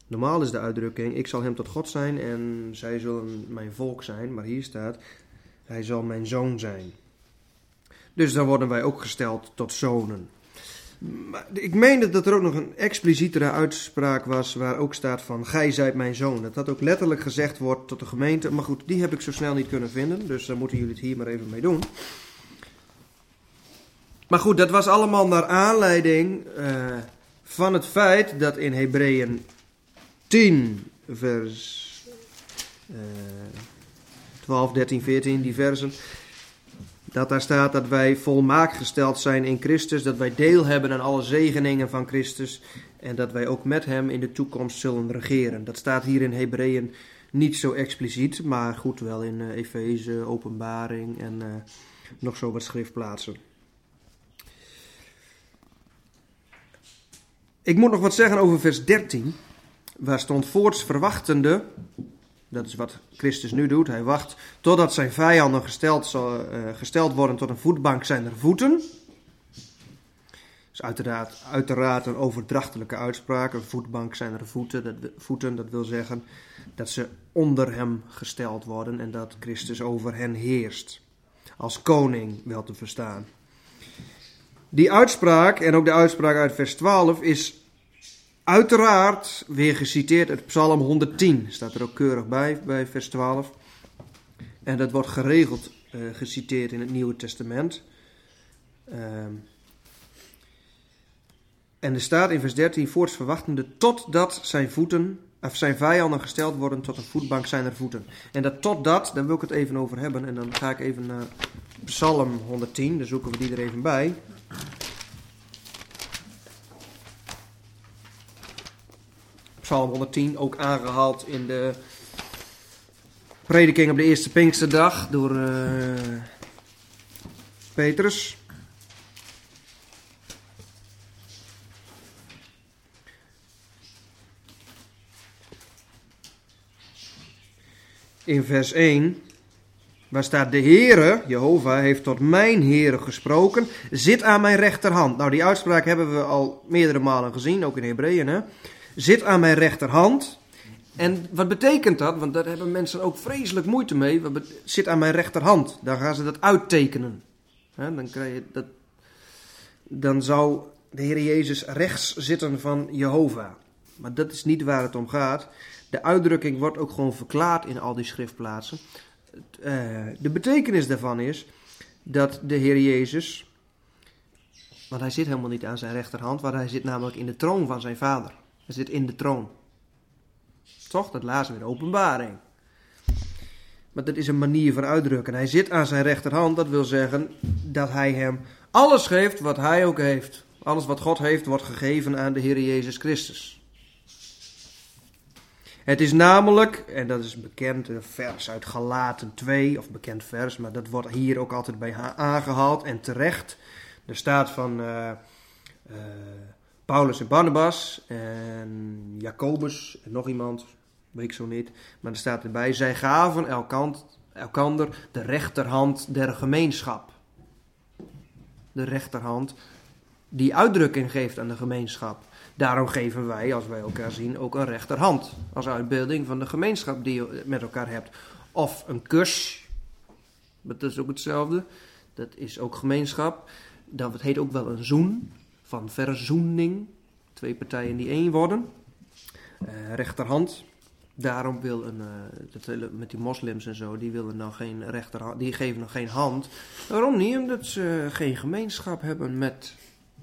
Normaal is de uitdrukking, ik zal hem tot God zijn en zij zullen mijn volk zijn. Maar hier staat, hij zal mijn zoon zijn. Dus dan worden wij ook gesteld tot zonen. Maar ik meende dat er ook nog een explicietere uitspraak was waar ook staat van, gij zijt mijn zoon. Dat dat ook letterlijk gezegd wordt tot de gemeente. Maar goed, die heb ik zo snel niet kunnen vinden, dus dan moeten jullie het hier maar even mee doen. Maar goed, dat was allemaal naar aanleiding van het feit dat in Hebreeën 10 vers 12, 13, 14, die versen, dat daar staat dat wij volmaakt gesteld zijn in Christus, dat wij deel hebben aan alle zegeningen van Christus en dat wij ook met hem in de toekomst zullen regeren. Dat staat hier in Hebreeën niet zo expliciet, maar goed, wel in Efeze, Openbaring en nog zo wat schriftplaatsen. Ik moet nog wat zeggen over vers 13, waar stond voorts verwachtende. Dat is wat Christus nu doet. Hij wacht totdat zijn vijanden gesteld worden tot een voetbank zijn er voeten. Dat is uiteraard een overdrachtelijke uitspraak. Een voetbank zijn er voeten. Dat wil zeggen dat ze onder hem gesteld worden en dat Christus over hen heerst. Als koning wel te verstaan. Die uitspraak en ook de uitspraak uit vers 12 is uiteraard weer geciteerd uit Psalm 110. Staat er ook keurig bij vers 12. En dat wordt geregeld geciteerd in het Nieuwe Testament. En er staat in vers 13, voorts verwachtende totdat zijn vijanden gesteld worden tot een voetbank zijn er voeten. En dat totdat, daar wil ik het even over hebben. En dan ga ik even naar Psalm 110, dan zoeken we die er even bij. Psalm 110, ook aangehaald in de prediking op de eerste Pinksterdag door Petrus. In vers 1, waar staat de Heere, Jehovah, heeft tot mijn Heere gesproken, zit aan mijn rechterhand. Nou, die uitspraak hebben we al meerdere malen gezien, ook in Hebreeën, hè. Zit aan mijn rechterhand. En wat betekent dat? Want daar hebben mensen ook vreselijk moeite mee. Zit aan mijn rechterhand. Dan gaan ze dat uittekenen. Dan krijg je dat. Dan zou de Heer Jezus rechts zitten van Jehovah. Maar dat is niet waar het om gaat. De uitdrukking wordt ook gewoon verklaard in al die schriftplaatsen. De betekenis daarvan is dat de Heer Jezus, want hij zit helemaal niet aan zijn rechterhand, want hij zit namelijk in de troon van zijn Vader. Hij zit in de troon. Toch? Dat lazen we in de Openbaring. Maar dat is een manier van uitdrukken. Hij zit aan zijn rechterhand, dat wil zeggen dat hij hem alles geeft wat hij ook heeft. Alles wat God heeft, wordt gegeven aan de Heer Jezus Christus. Het is namelijk, en dat is bekend, een vers uit Galaten 2, of bekend vers, maar dat wordt hier ook altijd bij aangehaald en terecht. Er staat van Paulus en Barnabas en Jacobus en nog iemand, weet ik zo niet, maar er staat erbij, zij gaven elkander de rechterhand der gemeenschap. De rechterhand die uitdrukking geeft aan de gemeenschap. Daarom geven wij, als wij elkaar zien, ook een rechterhand. Als uitbeelding van de gemeenschap die je met elkaar hebt. Of een kus. Dat is ook hetzelfde. Dat is ook gemeenschap. Dat heet ook wel een zoen. Van verzoening. Twee partijen die één worden. Rechterhand. Daarom wil met die moslims en zo, die willen dan geen rechterhand. Die geven nog geen hand. Waarom niet? Omdat ze geen gemeenschap hebben met.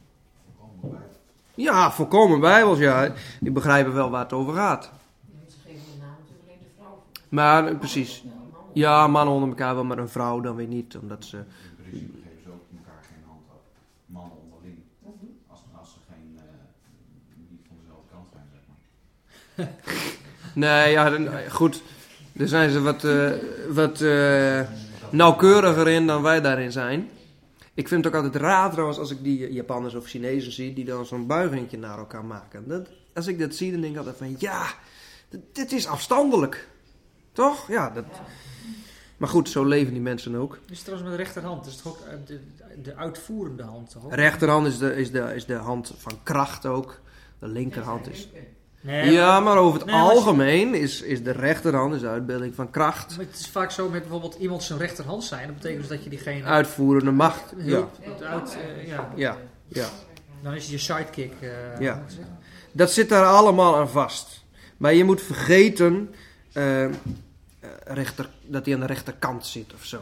Ja, volkomen bijbels, ja. Die begrijpen wel waar het over gaat. Ze geven de naam natuurlijk alleen de vrouw. Maar, precies. Ja, mannen onder elkaar wel, maar een vrouw dan weer niet. Omdat ze. In principe geven ze ook elkaar geen hand op. Mannen onderling. Als ze niet van dezelfde kant zijn, zeg maar. Nee, ja, goed. Daar zijn ze wat nauwkeuriger in dan wij daarin zijn. Ik vind het ook altijd raar trouwens als ik die Japanners of Chinezen zie die dan zo'n buigingje naar elkaar maken. Als ik dat zie, dan denk ik altijd van ja, dit is afstandelijk. Toch? Ja, dat. Maar goed, zo leven die mensen ook. Dus trouwens met de rechterhand, dat is toch ook de uitvoerende hand? Toch? Rechterhand is de hand van kracht ook. De linkerhand is. Nee, Ja, maar over het Nee, maar als je- algemeen is de rechterhand de uitbeelding van kracht, maar het is vaak zo met bijvoorbeeld iemand zijn rechterhand zijn. Dat betekent dus dat je diegene uitvoerende macht. Ja, hulp ja, ja. Dan is het je sidekick. Ja. hoe moet ik zeggen? Dat zit daar allemaal aan vast. Maar je moet vergeten dat hij aan de rechterkant zit of zo.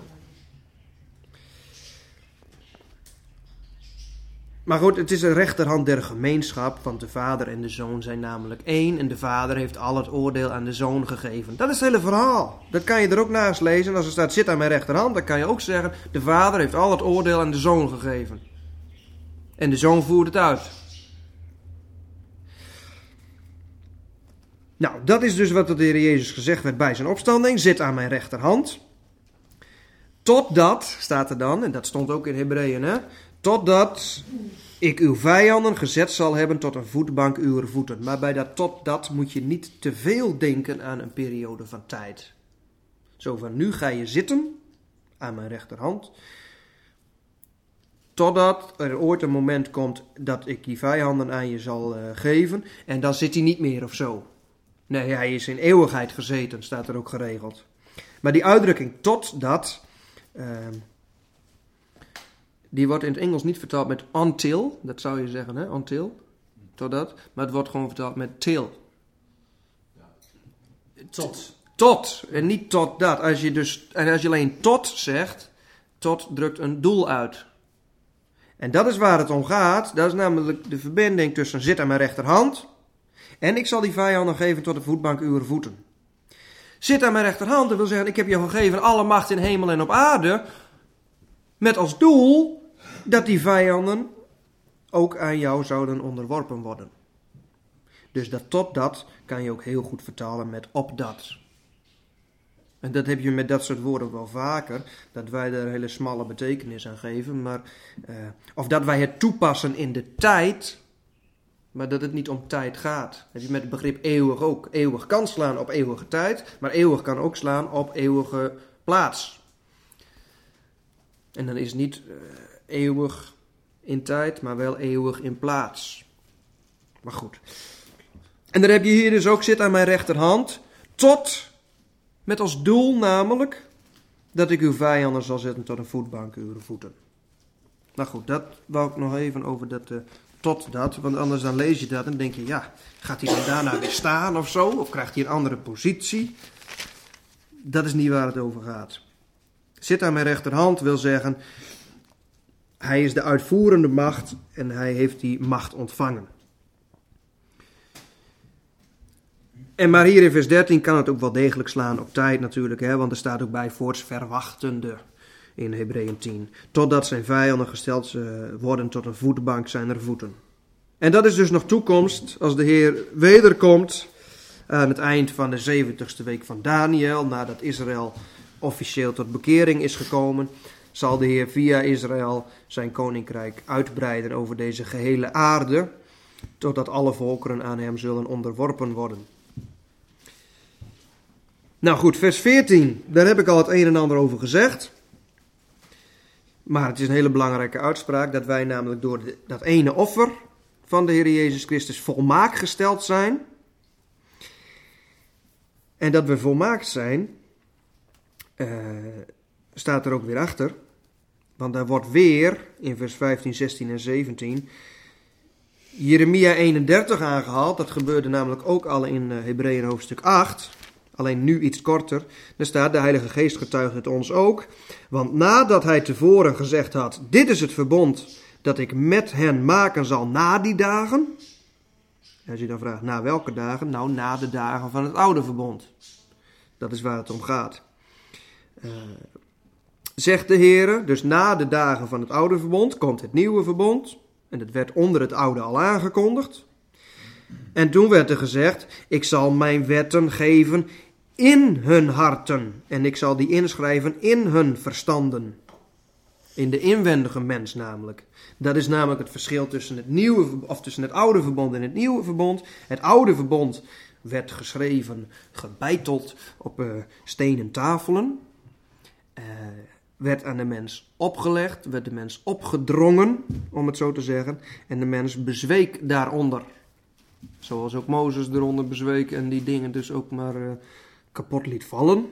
Maar goed, het is een rechterhand der gemeenschap, want de vader en de zoon zijn namelijk één. En de vader heeft al het oordeel aan de zoon gegeven. Dat is het hele verhaal. Dat kan je er ook naast lezen. En als er staat, zit aan mijn rechterhand, dan kan je ook zeggen, de vader heeft al het oordeel aan de zoon gegeven. En de zoon voert het uit. Nou, dat is dus wat de Heer Jezus gezegd werd bij zijn opstanding. Zit aan mijn rechterhand. Totdat, staat er dan, en dat stond ook in Hebreeën, hè. Totdat ik uw vijanden gezet zal hebben tot een voetbank uw voeten. Maar bij dat totdat moet je niet te veel denken aan een periode van tijd. Zo van, nu ga je zitten aan mijn rechterhand. Totdat er ooit een moment komt dat ik die vijanden aan je zal geven. En dan zit hij niet meer of zo. Nee, hij is in eeuwigheid gezeten, staat er ook geregeld. Maar die uitdrukking totdat, die wordt in het Engels niet vertaald met until. Dat zou je zeggen, hè? Until. Totdat. Maar het wordt gewoon vertaald met till. Tot. En niet totdat. Als je alleen tot zegt, tot drukt een doel uit. En dat is waar het om gaat. Dat is namelijk de verbinding tussen zit aan mijn rechterhand en ik zal die vijanden geven tot de voetbank uw voeten. Zit aan mijn rechterhand, dat wil zeggen, ik heb je gegeven alle macht in hemel en op aarde, met als doel dat die vijanden ook aan jou zouden onderworpen worden. Dus dat tot dat kan je ook heel goed vertalen met opdat. En dat heb je met dat soort woorden wel vaker, dat wij er een hele smalle betekenis aan geven, maar, of dat wij het toepassen in de tijd, maar dat het niet om tijd gaat. Dat heb je met het begrip eeuwig ook. Eeuwig kan slaan op eeuwige tijd, maar eeuwig kan ook slaan op eeuwige plaats. En dan is het niet eeuwig in tijd, maar wel eeuwig in plaats. Maar goed. En dan heb je hier dus ook, zit aan mijn rechterhand, tot, met als doel namelijk, dat ik uw vijanden zal zetten tot een voetbank uw voeten. Nou goed, dat wou ik nog even over dat tot dat, want anders dan lees je dat en denk je, ja, gaat hij dan daarna weer staan of zo? Of krijgt hij een andere positie? Dat is niet waar het over gaat. Zit aan mijn rechterhand wil zeggen, hij is de uitvoerende macht en hij heeft die macht ontvangen. En maar hier in vers 13 kan het ook wel degelijk slaan op tijd natuurlijk, hè, want er staat ook bij voorts verwachtende in Hebreeën 10. Totdat zijn vijanden gesteld worden tot een voetbank zijner voeten. En dat is dus nog toekomst als de Heer wederkomt aan het eind van de 70ste week van Daniël, nadat Israël officieel tot bekering is gekomen, zal de Heer via Israël zijn koninkrijk uitbreiden over deze gehele aarde, totdat alle volkeren aan hem zullen onderworpen worden. Nou goed, vers 14, daar heb ik al het een en ander over gezegd. Maar het is een hele belangrijke uitspraak dat wij namelijk door dat ene offer van de Heer Jezus Christus volmaakt gesteld zijn. En dat we volmaakt zijn, staat er ook weer achter. Want daar wordt weer in vers 15, 16 en 17 Jeremia 31 aangehaald. Dat gebeurde namelijk ook al in Hebreeën hoofdstuk 8. Alleen nu iets korter. Daar staat, de Heilige Geest getuigt het ons ook. Want nadat hij tevoren gezegd had, dit is het verbond dat ik met hen maken zal na die dagen. En als je dan vraagt, na welke dagen? Nou, na de dagen van het oude verbond. Dat is waar het om gaat. Zegt de Heer, dus na de dagen van het oude verbond komt het nieuwe verbond. En het werd onder het oude al aangekondigd. En toen werd er gezegd, ik zal mijn wetten geven in hun harten. En ik zal die inschrijven in hun verstanden. In de inwendige mens namelijk. Dat is namelijk het verschil tussen tussen het oude verbond en het nieuwe verbond. Het oude verbond werd geschreven, gebeiteld op stenen tafelen. Werd aan de mens opgelegd, werd de mens opgedrongen, om het zo te zeggen. En de mens bezweek daaronder. Zoals ook Mozes eronder bezweek en die dingen dus ook maar kapot liet vallen.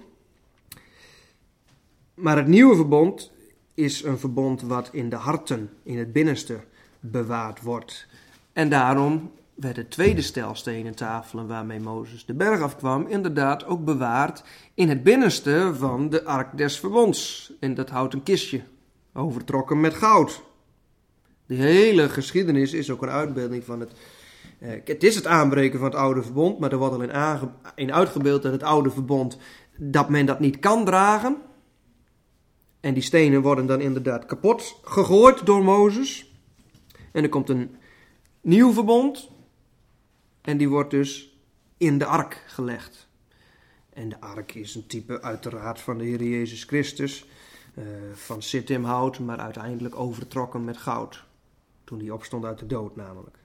Maar het nieuwe verbond is een verbond wat in de harten, in het binnenste, bewaard wordt. En daarom werd het tweede stel stenen tafelen waarmee Mozes de berg afkwam, inderdaad ook bewaard in het binnenste van de ark des verbonds. In dat houten kistje, overtrokken met goud. De hele geschiedenis is ook een uitbeelding van het... Het is het aanbreken van het oude verbond, maar er wordt al in uitgebeeld dat het oude verbond, dat men dat niet kan dragen. En die stenen worden dan inderdaad kapot gegooid door Mozes. En er komt een nieuw verbond. En die wordt dus in de ark gelegd. En de ark is een type uiteraard van de Heer Jezus Christus. Van sittimhout, maar uiteindelijk overtrokken met goud. Toen hij opstond uit de dood namelijk.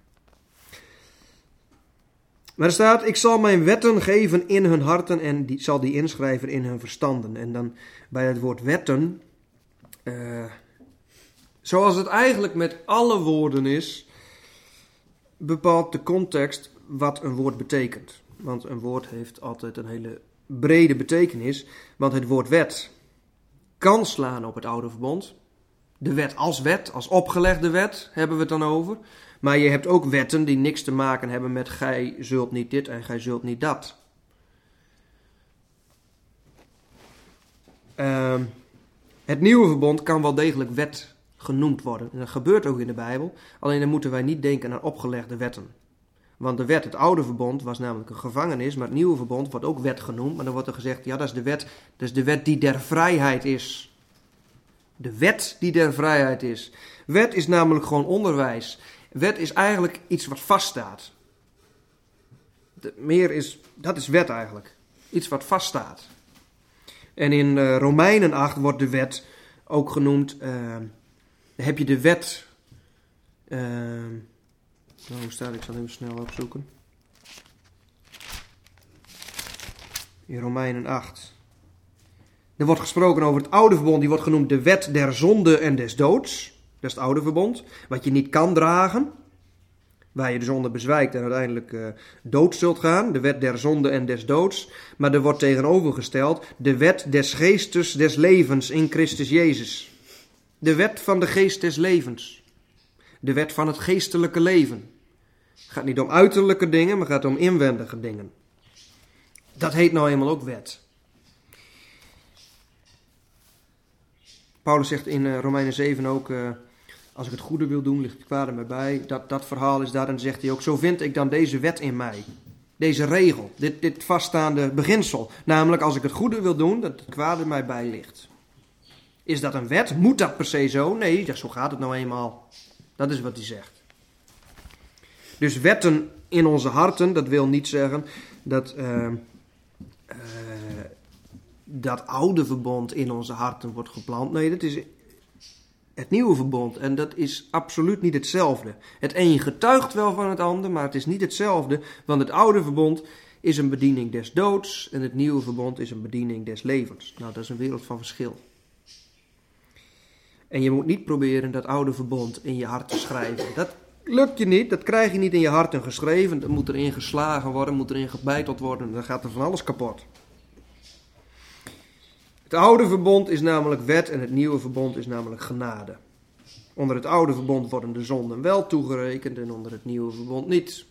Maar er staat, ik zal mijn wetten geven in hun harten en zal die inschrijven in hun verstanden. En dan bij het woord wetten, zoals het eigenlijk met alle woorden is, bepaalt de context wat een woord betekent. Want een woord heeft altijd een hele brede betekenis. Want het woord wet kan slaan op het oude verbond. De wet, als opgelegde wet hebben we het dan over. Maar je hebt ook wetten die niks te maken hebben met gij zult niet dit en gij zult niet dat. Het nieuwe verbond kan wel degelijk wet genoemd worden. En dat gebeurt ook in de Bijbel. Alleen dan moeten wij niet denken aan opgelegde wetten. Want de wet, het oude verbond, was namelijk een gevangenis. Maar het nieuwe verbond wordt ook wet genoemd. Maar dan wordt er gezegd, ja, dat is de wet die der vrijheid is. De wet die der vrijheid is. Wet is namelijk gewoon onderwijs. Wet is eigenlijk iets wat vaststaat. Dat is wet eigenlijk. Iets wat vaststaat. En in Romeinen 8 wordt de wet ook genoemd. Heb je de wet. Hoe staat? Ik zal even snel opzoeken. In Romeinen 8. Er wordt gesproken over het oude verbond. Die wordt genoemd de wet der zonde en des doods. Dat is het oude verbond. Wat je niet kan dragen. Waar je de zonde bezwijkt en uiteindelijk dood zult gaan. De wet der zonde en des doods. Maar er wordt tegenovergesteld de wet des geestes des levens in Christus Jezus. De wet van de geest des levens. De wet van het geestelijke leven. Het gaat niet om uiterlijke dingen, maar het gaat om inwendige dingen. Dat heet nou eenmaal ook wet. Paulus zegt in Romeinen 7 ook, als ik het goede wil doen, ligt het kwade mij bij. Dat verhaal is daar en zegt hij ook, zo vind ik dan deze wet in mij. Deze regel, dit vaststaande beginsel. Namelijk, als ik het goede wil doen, dat het kwade mij bij ligt. Is dat een wet? Moet dat per se zo? Nee, zo gaat het nou eenmaal. Dat is wat hij zegt. Dus wetten in onze harten, dat wil niet zeggen dat dat oude verbond in onze harten wordt geplant. Nee, dat is het nieuwe verbond. En dat is absoluut niet hetzelfde. Het een getuigt wel van het ander, maar het is niet hetzelfde. Want het oude verbond is een bediening des doods en het nieuwe verbond is een bediening des levens. Nou, dat is een wereld van verschil. En je moet niet proberen dat oude verbond in je hart te schrijven. Dat lukt je niet, dat krijg je niet in je harten geschreven. Dat moet erin geslagen worden, moet erin gebeiteld worden. Dan gaat er van alles kapot. Het oude verbond is namelijk wet en het nieuwe verbond is namelijk genade. Onder het oude verbond worden de zonden wel toegerekend en onder het nieuwe verbond niet.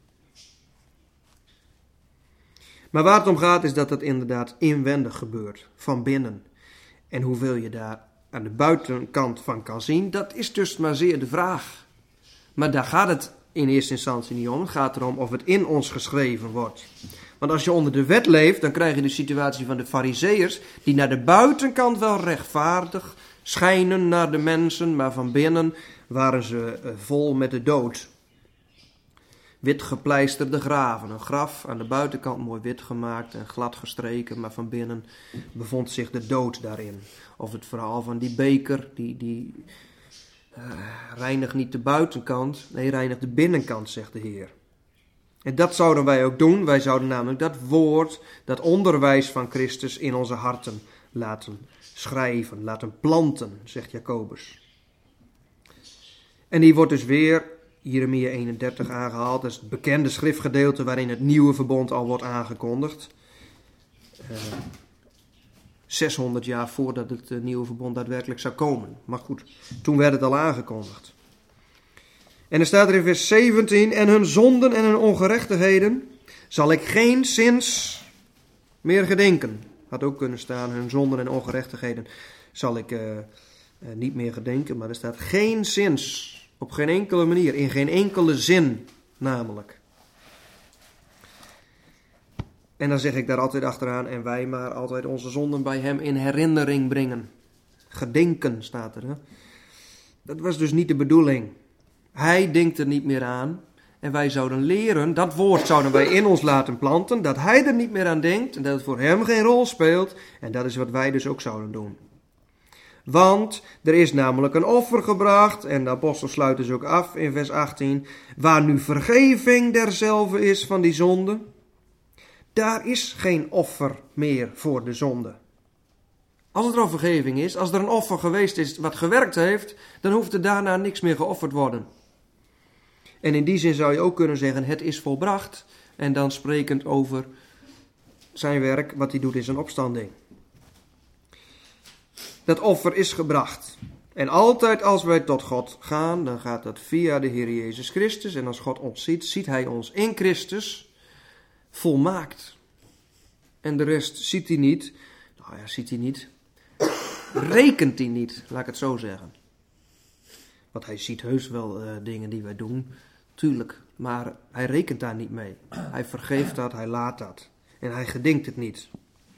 Maar waar het om gaat is dat het inderdaad inwendig gebeurt, van binnen. En hoeveel je daar aan de buitenkant van kan zien, dat is dus maar zeer de vraag. Maar daar gaat het in eerste instantie niet om. Het gaat erom of het in ons geschreven wordt. Want als je onder de wet leeft, dan krijg je de situatie van de Farizeeërs, die naar de buitenkant wel rechtvaardig schijnen naar de mensen, maar van binnen waren ze vol met de dood. Wit gepleisterde graven, een graf aan de buitenkant mooi wit gemaakt en glad gestreken, maar van binnen bevond zich de dood daarin. Of het verhaal van die beker, die reinigt niet de buitenkant, nee, reinigt de binnenkant, zegt de Heer. En dat zouden wij ook doen. Wij zouden namelijk dat woord, dat onderwijs van Christus in onze harten laten schrijven, laten planten, zegt Jacobus. En die wordt dus weer Jeremia 31 aangehaald. Dat is het bekende schriftgedeelte waarin het nieuwe verbond al wordt aangekondigd. 600 jaar voordat het nieuwe verbond daadwerkelijk zou komen. Maar goed, toen werd het al aangekondigd. En er staat er in vers 17: en hun zonden en hun ongerechtigheden zal ik geen zins meer gedenken. Had ook kunnen staan, hun zonden en ongerechtigheden zal ik niet meer gedenken. Maar er staat geen zins. Op geen enkele manier, in geen enkele zin namelijk. En dan zeg ik daar altijd achteraan, en wij maar altijd onze zonden bij hem in herinnering brengen. Gedenken staat er. Hè? Dat was dus niet de bedoeling. Hij denkt er niet meer aan. En wij zouden leren, dat woord zouden wij in ons laten planten, dat hij er niet meer aan denkt en dat het voor hem geen rol speelt. En dat is wat wij dus ook zouden doen. Want er is namelijk een offer gebracht, en de apostel sluit dus ook af in vers 18, waar nu vergeving derzelve is van die zonde. Daar is geen offer meer voor de zonde. Als er al vergeving is, als er een offer geweest is wat gewerkt heeft, dan hoeft er daarna niks meer geofferd worden. En in die zin zou je ook kunnen zeggen, het is volbracht. En dan sprekend over zijn werk, wat hij doet in zijn opstanding. Dat offer is gebracht. En altijd als wij tot God gaan, dan gaat dat via de Heer Jezus Christus. En als God ons ziet, ziet hij ons in Christus volmaakt. En de rest ziet hij niet. Nou ja, ziet hij niet. Rekent hij niet, laat ik het zo zeggen. Want hij ziet heus wel dingen die wij doen, tuurlijk. Maar hij rekent daar niet mee. Hij vergeeft dat, hij laat dat. En hij gedenkt het niet.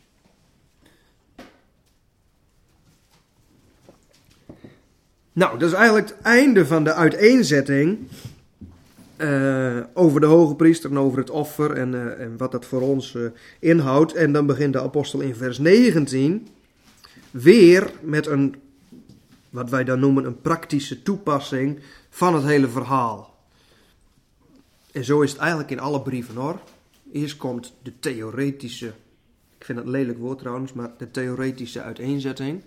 Nou, dat is eigenlijk het einde van de uiteenzetting over de hoge priester en over het offer en wat dat voor ons inhoudt. En dan begint de apostel in vers 19 weer met een, wat wij dan noemen, een praktische toepassing van het hele verhaal. En zo is het eigenlijk in alle brieven hoor. Eerst komt de theoretische, ik vind dat een lelijk woord trouwens, maar de theoretische uiteenzetting.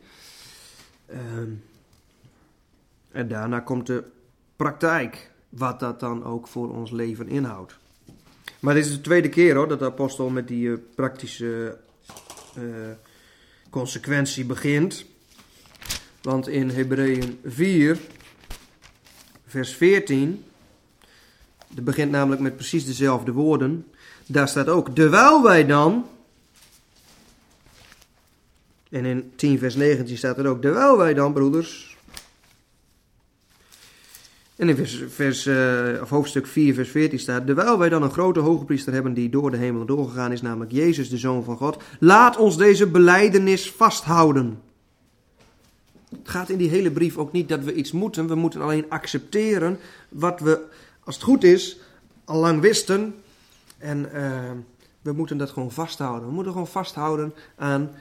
En daarna komt de praktijk, wat dat dan ook voor ons leven inhoudt. Maar dit is de tweede keer hoor, dat de apostel met die praktische consequentie begint. Want in Hebreeën 4, vers 14, dat begint namelijk met precies dezelfde woorden. Daar staat ook, terwijl wij dan, en in 10 vers 19 staat er ook, terwijl wij dan, broeders. En in hoofdstuk 4 vers 14 staat, terwijl wij dan een grote hogepriester hebben die door de hemel doorgegaan is, namelijk Jezus, de Zoon van God, laat ons deze belijdenis vasthouden. Het gaat in die hele brief ook niet dat we iets moeten, we moeten alleen accepteren wat we, als het goed is, al lang wisten. En we moeten dat gewoon vasthouden. We moeten gewoon vasthouden aan,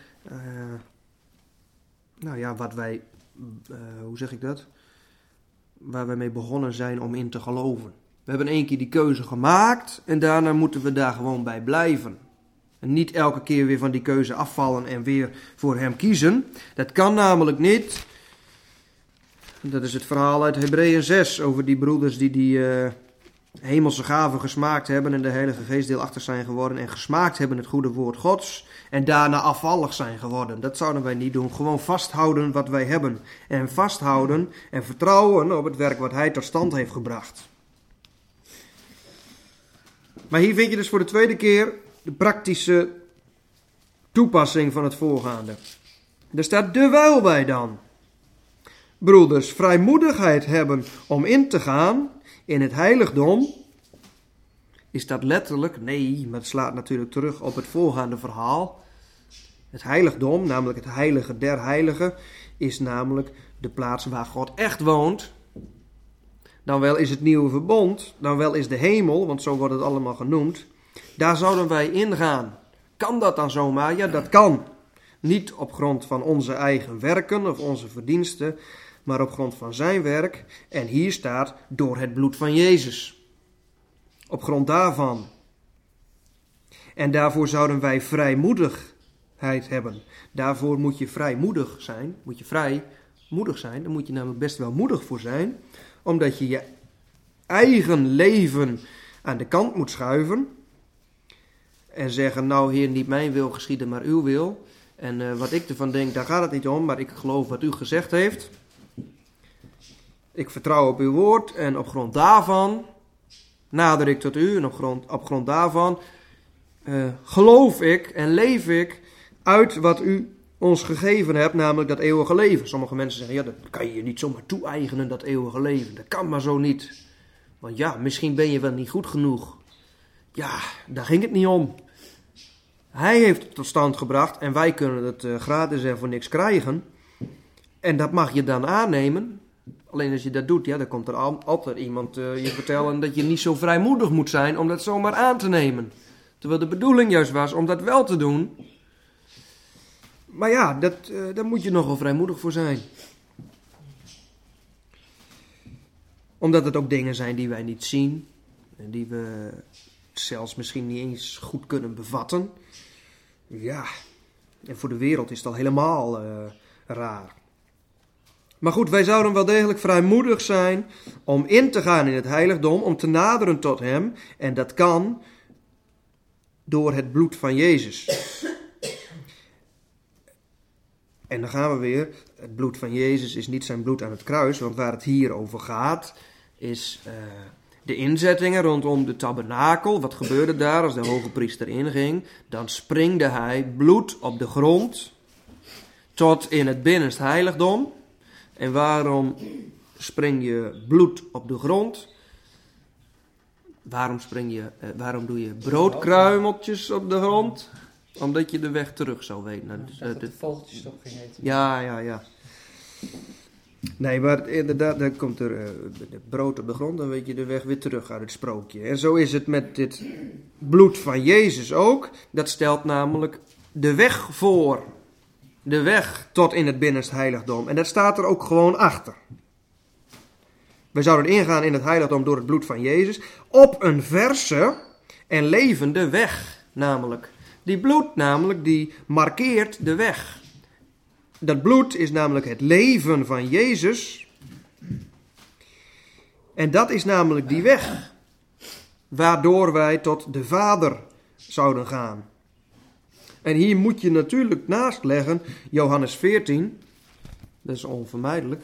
wat wij, hoe zeg ik dat? Waar we mee begonnen zijn om in te geloven. We hebben 1 keer die keuze gemaakt en daarna moeten we daar gewoon bij blijven. En niet elke keer weer van die keuze afvallen en weer voor hem kiezen. Dat kan namelijk niet. Dat is het verhaal uit Hebreeën 6 over die broeders die hemelse gaven gesmaakt hebben en de Heilige Geest deelachtig zijn geworden en gesmaakt hebben het goede woord Gods en daarna afvallig zijn geworden. Dat zouden wij niet doen. Gewoon vasthouden wat wij hebben en vasthouden en vertrouwen op het werk wat hij tot stand heeft gebracht. Maar hier vind je dus voor de tweede keer de praktische toepassing van het voorgaande. Er staat, terwijl wij dan, broeders, vrijmoedigheid hebben om in te gaan in het heiligdom. Is dat letterlijk? Nee, maar het slaat natuurlijk terug op het voorgaande verhaal. Het heiligdom, namelijk het heilige der heiligen, is namelijk de plaats waar God echt woont. Dan wel is het nieuwe verbond, dan wel is de hemel, want zo wordt het allemaal genoemd. Daar zouden wij ingaan. Kan dat dan zomaar? Ja, dat kan. Niet op grond van onze eigen werken of onze verdiensten, maar op grond van zijn werk. En hier staat, door het bloed van Jezus. Op grond daarvan. En daarvoor zouden wij vrijmoedigheid hebben. Daarvoor moet je vrijmoedig zijn. Dan moet je namelijk best wel moedig voor zijn. Omdat je je eigen leven aan de kant moet schuiven en zeggen, nou Heer, niet mijn wil geschieden, maar uw wil. En wat ik ervan denk, daar gaat het niet om, maar ik geloof wat u gezegd heeft. Ik vertrouw op uw woord en op grond daarvan nader ik tot u en op grond daarvan geloof ik en leef ik uit wat u ons gegeven hebt, namelijk dat eeuwige leven. Sommige mensen zeggen, ja, dat kan je je niet zomaar toe-eigenen, dat eeuwige leven. Dat kan maar zo niet. Want ja, misschien ben je wel niet goed genoeg. Ja, daar ging het niet om. Hij heeft het tot stand gebracht en wij kunnen het gratis en voor niks krijgen. En dat mag je dan aannemen. Alleen als je dat doet, ja, dan komt er altijd iemand je vertellen dat je niet zo vrijmoedig moet zijn om dat zomaar aan te nemen. Terwijl de bedoeling juist was om dat wel te doen. Maar ja, daar moet je nogal vrijmoedig voor zijn. Omdat het ook dingen zijn die wij niet zien. En die we zelfs misschien niet eens goed kunnen bevatten. Ja, en voor de wereld is het al helemaal raar. Maar goed, wij zouden wel degelijk vrijmoedig zijn om in te gaan in het heiligdom, om te naderen tot hem. En dat kan door het bloed van Jezus. En dan gaan we weer, het bloed van Jezus is niet zijn bloed aan het kruis, want waar het hier over gaat is de inzettingen rondom de tabernakel. Wat gebeurde daar als de hoge priester inging? Dan springde hij bloed op de grond tot in het binnenste heiligdom. En waarom spring je bloed op de grond? Waarom doe je broodkruimeltjes op de grond? Omdat je de weg terug zou weten. Dat de vogeltjes op ging eten. Ja. Nee, maar inderdaad, dan komt er brood op de grond, dan weet je de weg weer terug uit het sprookje. En zo is het met dit bloed van Jezus ook. Dat stelt namelijk de weg voor. De weg tot in het binnenste heiligdom. En dat staat er ook gewoon achter. We zouden ingaan in het heiligdom door het bloed van Jezus. Op een verse en levende weg namelijk. Die bloed namelijk, die markeert de weg. Dat bloed is namelijk het leven van Jezus. En dat is namelijk die weg. Waardoor wij tot de Vader zouden gaan. En hier moet je natuurlijk naast leggen Johannes 14. Dat is onvermijdelijk.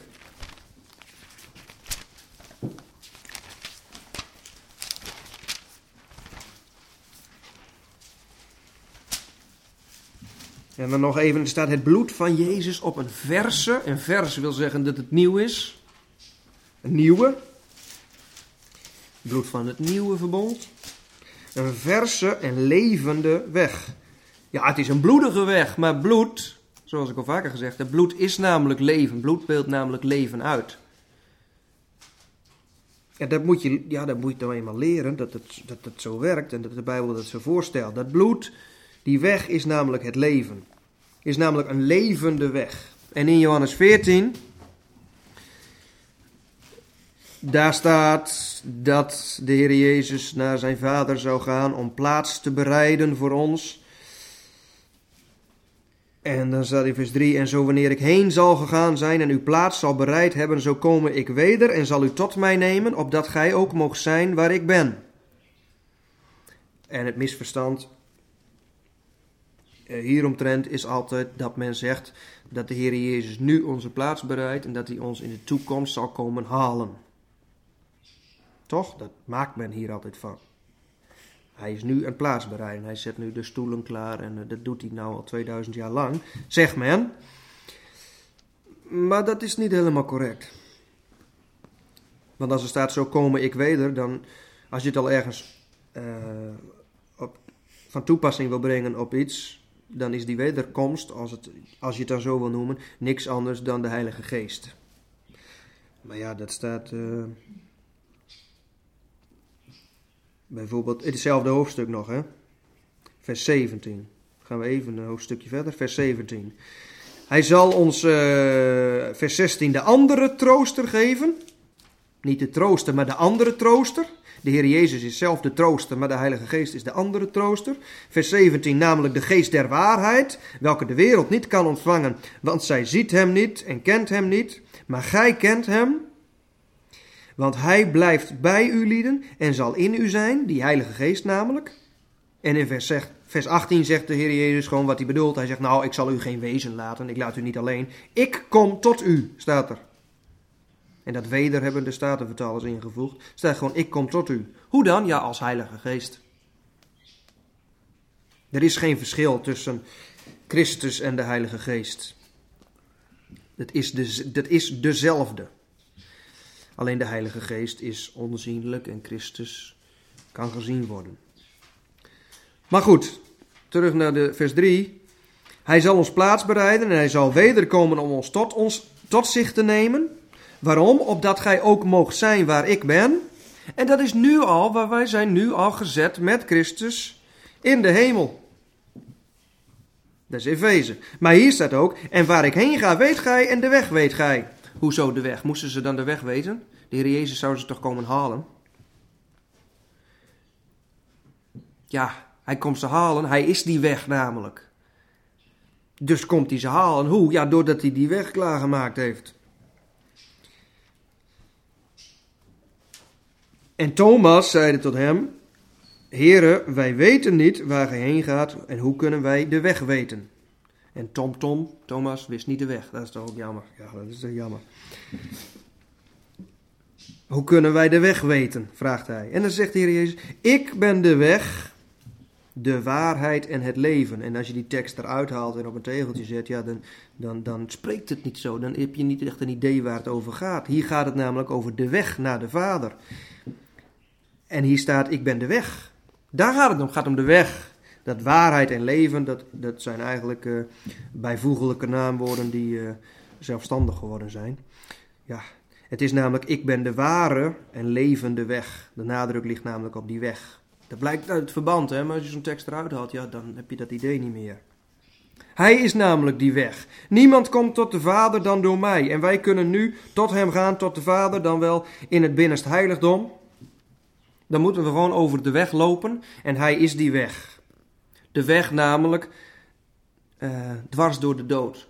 En dan nog even, er staat het bloed van Jezus op een verse. Een verse wil zeggen dat het nieuw is. Een nieuwe. Bloed van het nieuwe verbond. Een verse en levende weg. Ja, het is een bloedige weg, maar bloed, zoals ik al vaker gezegd heb, bloed is namelijk leven. Bloed beeldt namelijk leven uit. Ja, dat moet je nou eenmaal leren, dat het zo werkt en dat de Bijbel dat zo voorstelt. Dat bloed, die weg is namelijk het leven. Is namelijk een levende weg. En in Johannes 14, daar staat dat de Heer Jezus naar zijn Vader zou gaan om plaats te bereiden voor ons. En dan staat in vers 3, en zo wanneer ik heen zal gegaan zijn en uw plaats zal bereid hebben, zo komme ik weder en zal u tot mij nemen, opdat gij ook moogt zijn waar ik ben. En het misverstand hieromtrent is altijd dat men zegt dat de Heer Jezus nu onze plaats bereidt en dat hij ons in de toekomst zal komen halen. Toch? Dat maakt men hier altijd van. Hij is nu een plaats bereiden. Hij zet nu de stoelen klaar en dat doet hij nou al 2000 jaar lang, zegt men. Maar dat is niet helemaal correct. Want als er staat, zo komen ik weder, dan als je het al ergens van toepassing wil brengen op iets, dan is die wederkomst, als je het dan zo wil noemen, niks anders dan de Heilige Geest. Maar ja, dat staat bijvoorbeeld in hetzelfde hoofdstuk nog, hè? Vers 17. Gaan we even een hoofdstukje verder, vers 17. Hij zal ons, vers 16, de andere trooster geven. Niet de trooster, maar de andere trooster. De Heer Jezus is zelf de trooster, maar de Heilige Geest is de andere trooster. Vers 17, namelijk de geest der waarheid, welke de wereld niet kan ontvangen, want zij ziet hem niet en kent hem niet. Maar gij kent hem, Want hij blijft bij u lieden en zal in u zijn, die Heilige Geest namelijk. En in vers 18 zegt de Heer Jezus gewoon wat hij bedoelt. Hij zegt, nou, ik zal u geen wezen laten, ik laat u niet alleen. Ik kom tot u, staat er. En dat weder hebben de Statenvertalers ingevoegd. Staat gewoon, ik kom tot u. Hoe dan? Ja, als Heilige Geest. Er is geen verschil tussen Christus en de Heilige Geest. Dat is dezelfde. Alleen de Heilige Geest is onzienlijk en Christus kan gezien worden. Maar goed, terug naar de vers 3. Hij zal ons plaats bereiden en hij zal wederkomen om ons tot zich te nemen. Waarom? Opdat gij ook moogt zijn waar ik ben. En dat is nu al, waar wij zijn nu al gezet met Christus in de hemel. Dat is Efeze. Maar hier staat ook, en waar ik heen ga weet gij en de weg weet gij. Hoezo de weg? Moesten ze dan de weg weten? De Heer Jezus zou ze toch komen halen? Ja, hij komt ze halen. Hij is die weg namelijk. Dus komt hij ze halen. Hoe? Ja, doordat hij die weg klaargemaakt heeft. En Thomas zeide tot hem, Heere, wij weten niet waar gij heen gaat en hoe kunnen wij de weg weten? En Thomas wist niet de weg. Dat is toch ook jammer. Ja, dat is toch jammer. Hoe kunnen wij de weg weten? Vraagt hij. En dan zegt de Heer Jezus, ik ben de weg, de waarheid en het leven. En als je die tekst eruit haalt en op een tegeltje zet, ja, dan spreekt het niet zo. Dan heb je niet echt een idee waar het over gaat. Hier gaat het namelijk over de weg naar de Vader. En hier staat, ik ben de weg. Daar gaat het om. Het gaat om de weg. Dat waarheid en leven, dat zijn eigenlijk bijvoeglijke naamwoorden die zelfstandig geworden zijn. Ja, het is namelijk, ik ben de ware en levende weg. De nadruk ligt namelijk op die weg. Dat blijkt uit het verband, hè? Maar als je zo'n tekst eruit haalt, ja, dan heb je dat idee niet meer. Hij is namelijk die weg. Niemand komt tot de Vader dan door mij. En wij kunnen nu tot hem gaan, tot de Vader, dan wel in het binnenste heiligdom. Dan moeten we gewoon over de weg lopen en hij is die weg. De weg namelijk dwars door de dood.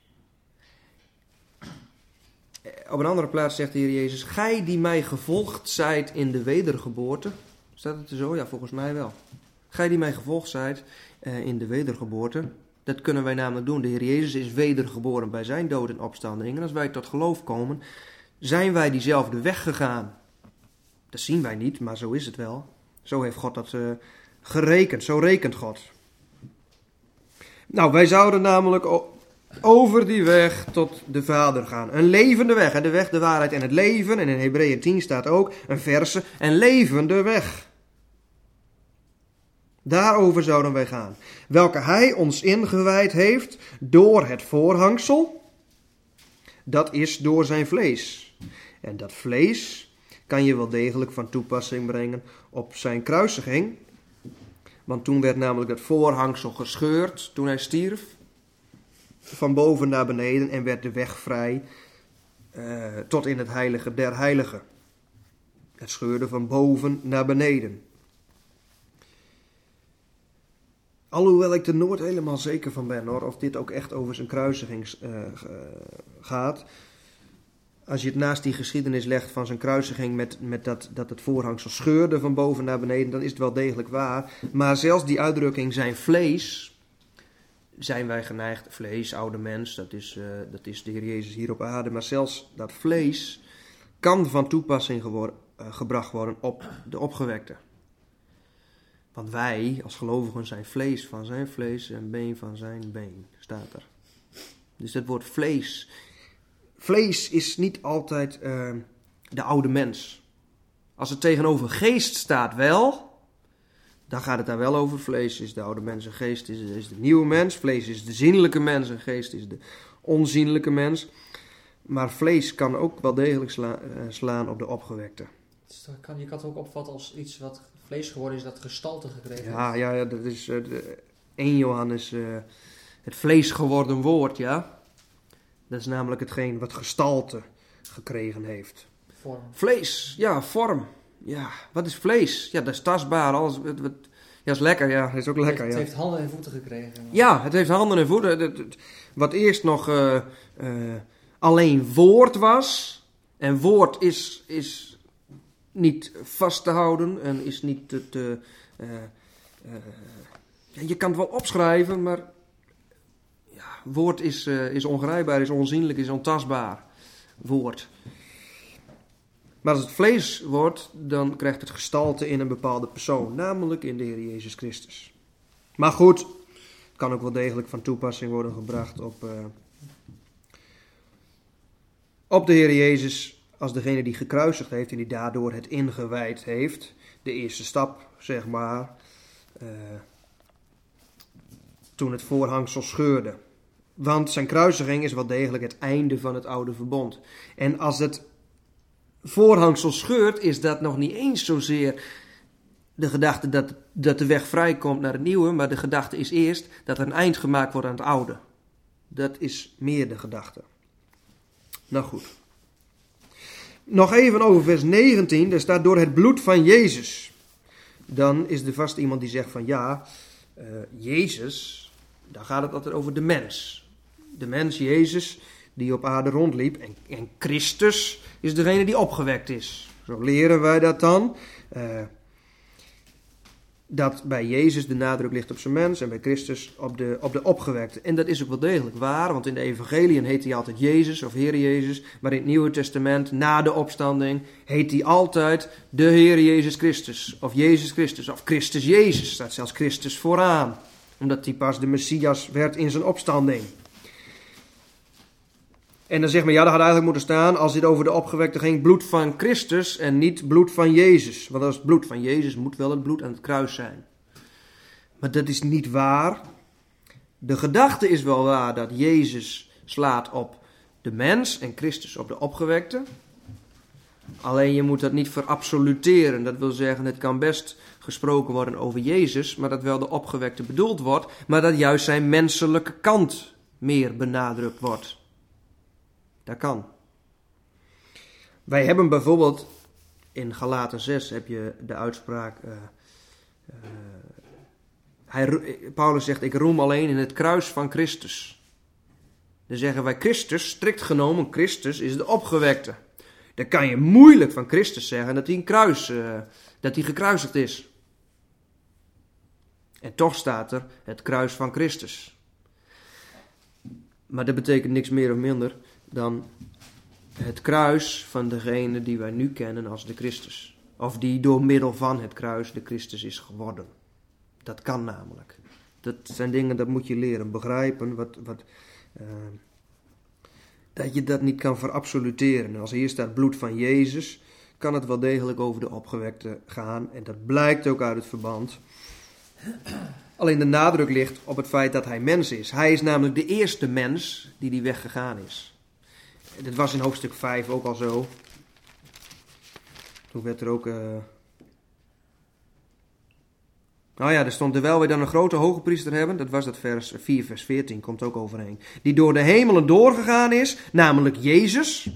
Op een andere plaats zegt de Heer Jezus, gij die mij gevolgd zijt in de wedergeboorte. Staat het er zo? Ja, volgens mij wel. Gij die mij gevolgd zijt in de wedergeboorte. Dat kunnen wij namelijk doen. De Heer Jezus is wedergeboren bij zijn dood en opstanding. En als wij tot geloof komen, zijn wij diezelfde weg gegaan. Dat zien wij niet, maar zo is het wel. Zo heeft God dat gerekend. Zo rekent God. Nou, wij zouden namelijk over die weg tot de Vader gaan. Een levende weg. Hè? De weg, de waarheid en het leven. En in Hebreeën 10 staat ook een verse. Een levende weg. Daarover zouden wij gaan. Welke hij ons ingewijd heeft door het voorhangsel. Dat is door zijn vlees. En dat vlees kan je wel degelijk van toepassing brengen op zijn kruisiging. Want toen werd namelijk dat voorhangsel gescheurd toen hij stierf. Van boven naar beneden en werd de weg vrij tot in het heilige der heiligen. Het scheurde van boven naar beneden. Alhoewel ik er nooit helemaal zeker van ben hoor, of dit ook echt over zijn kruisiging gaat. Als je het naast die geschiedenis legt van zijn kruisiging met dat het voorhangsel scheurde van boven naar beneden, dan is het wel degelijk waar. Maar zelfs die uitdrukking zijn vlees, zijn wij geneigd, vlees, oude mens, dat is de Heer Jezus hier op aarde. Maar zelfs dat vlees kan van toepassing gebracht worden op de opgewekte. Want wij als gelovigen zijn vlees van zijn vlees en been van zijn been, staat er. Dus dat woord vlees. Vlees is niet altijd de oude mens. Als het tegenover geest staat wel, dan gaat het daar wel over. Vlees is de oude mens en geest is de nieuwe mens. Vlees is de zienlijke mens en geest is de onzienlijke mens. Maar vlees kan ook wel degelijk slaan op de opgewekte. Dus je kan het ook opvatten als iets wat vlees geworden is, dat gestalte gekregen heeft. Ja, dat is 1 Johannes, het vlees geworden woord, ja. Dat is namelijk hetgeen wat gestalte gekregen heeft. Vorm. Vlees, ja, vorm. Ja, wat is vlees? Ja, dat is tastbaar. Alles, ja, is lekker, ja. Dat is ook lekker, Het ja. heeft handen en voeten gekregen. Ja, het heeft handen en voeten. Wat eerst nog alleen woord was, En woord is niet vast te houden en is niet je kan het wel opschrijven, maar ja, woord is ongrijpbaar, is onzienlijk, is ontastbaar. Woord. Maar als het vlees wordt, dan krijgt het gestalte in een bepaalde persoon, namelijk in de Heer Jezus Christus. Maar goed, het kan ook wel degelijk van toepassing worden gebracht op de Heer Jezus als degene die gekruisigd heeft en die daardoor het ingewijd heeft. De eerste stap, zeg maar, toen het voorhangsel scheurde. Want zijn kruisiging is wel degelijk het einde van het oude verbond. En als het voorhangsel scheurt, is dat nog niet eens zozeer de gedachte dat de weg vrijkomt naar het nieuwe, maar de gedachte is eerst dat er een eind gemaakt wordt aan het oude. Dat is meer de gedachte. Nou goed. Nog even over vers 19, daar staat door het bloed van Jezus. Dan is er vast iemand die zegt van ja, Jezus, dan gaat het altijd over de mens. De mens Jezus die op aarde rondliep en Christus is degene die opgewekt is. Zo leren wij dat dan. Dat bij Jezus de nadruk ligt op zijn mens en bij Christus op de opgewekte. En dat is ook wel degelijk waar, want in de evangeliën heet hij altijd Jezus of Heer Jezus. Maar in het Nieuwe Testament, na de opstanding, heet hij altijd de Heer Jezus Christus. Of Jezus Christus, of Christus Jezus. Staat zelfs Christus vooraan. Omdat hij pas de Messias werd in zijn opstanding. En dan zegt men, ja, dat had eigenlijk moeten staan, als dit over de opgewekte ging, bloed van Christus en niet bloed van Jezus. Want als het bloed van Jezus moet wel het bloed aan het kruis zijn. Maar dat is niet waar. De gedachte is wel waar dat Jezus slaat op de mens en Christus op de opgewekte. Alleen je moet dat niet verabsoluteren. Dat wil zeggen, het kan best gesproken worden over Jezus, maar dat wel de opgewekte bedoeld wordt, maar dat juist zijn menselijke kant meer benadrukt wordt. Dat kan. Wij hebben bijvoorbeeld in Galaten 6 heb je de uitspraak. Paulus zegt: ik roem alleen in het kruis van Christus. Dan zeggen wij Christus, strikt genomen, Christus is de opgewekte. Dan kan je moeilijk van Christus zeggen dat hij gekruisigd is. En toch staat er het kruis van Christus. Maar dat betekent niks meer of minder dan het kruis van degene die wij nu kennen als de Christus. Of die door middel van het kruis de Christus is geworden. Dat kan namelijk. Dat zijn dingen, dat moet je leren begrijpen. Dat je dat niet kan verabsoluteren. En als hier staat bloed van Jezus, kan het wel degelijk over de opgewekte gaan. En dat blijkt ook uit het verband. Alleen de nadruk ligt op het feit dat hij mens is. Hij is namelijk de eerste mens die weggegaan is. Dit was in hoofdstuk 5 ook al zo. Toen werd er ook... Nou ja, er stond terwijl wij dan een grote hoge priester hebben. Dat was dat vers 4, vers 14, komt ook overheen. Die door de hemelen doorgegaan is, namelijk Jezus.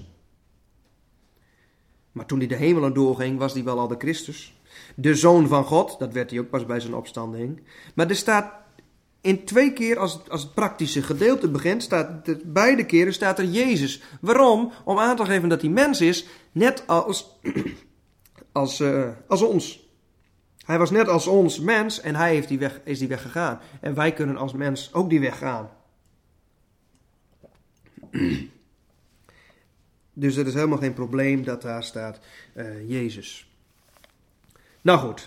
Maar toen hij de hemelen doorging, was hij wel al de Christus. De Zoon van God, dat werd hij ook pas bij zijn opstanding. Maar er staat in 2 keer, als het praktische gedeelte begint, beide keren staat er Jezus. Waarom? Om aan te geven dat hij mens is, net als ons. Hij was net als ons mens en hij is die weg gegaan. En wij kunnen als mens ook die weg gaan. Dus er is helemaal geen probleem dat daar staat Jezus. Nou goed.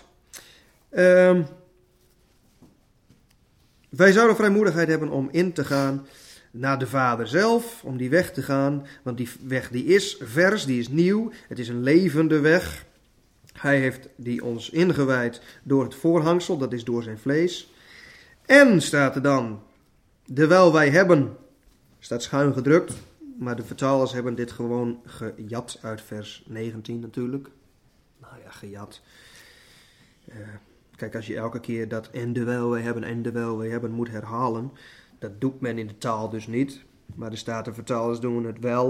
Wij zouden vrijmoedigheid hebben om in te gaan naar de Vader zelf. Om die weg te gaan. Want die weg die is vers, die is nieuw. Het is een levende weg. Hij heeft die ons ingewijd door het voorhangsel, dat is door zijn vlees. En staat er dan, terwijl wij hebben, staat schuin gedrukt, maar de vertalers hebben dit gewoon gejat uit vers 19 natuurlijk. Nou ja, gejat. Kijk, als je elke keer dat en terwijl wij hebben moet herhalen, dat doet men in de taal dus niet. Maar de Statenvertalers doen het wel,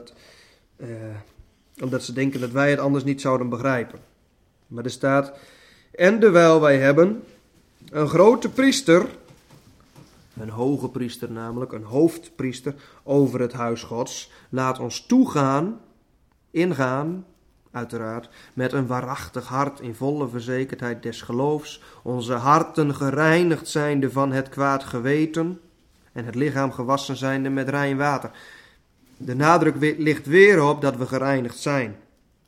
omdat ze denken dat wij het anders niet zouden begrijpen. Maar er staat, en terwijl wij hebben een grote priester, een hoge priester namelijk, een hoofdpriester over het huis Gods, laat ons toegaan ingaan, uiteraard, met een waarachtig hart in volle verzekerdheid des geloofs, onze harten gereinigd zijnde van het kwaad geweten en het lichaam gewassen zijnde met rein water. De nadruk ligt weer op dat we gereinigd zijn.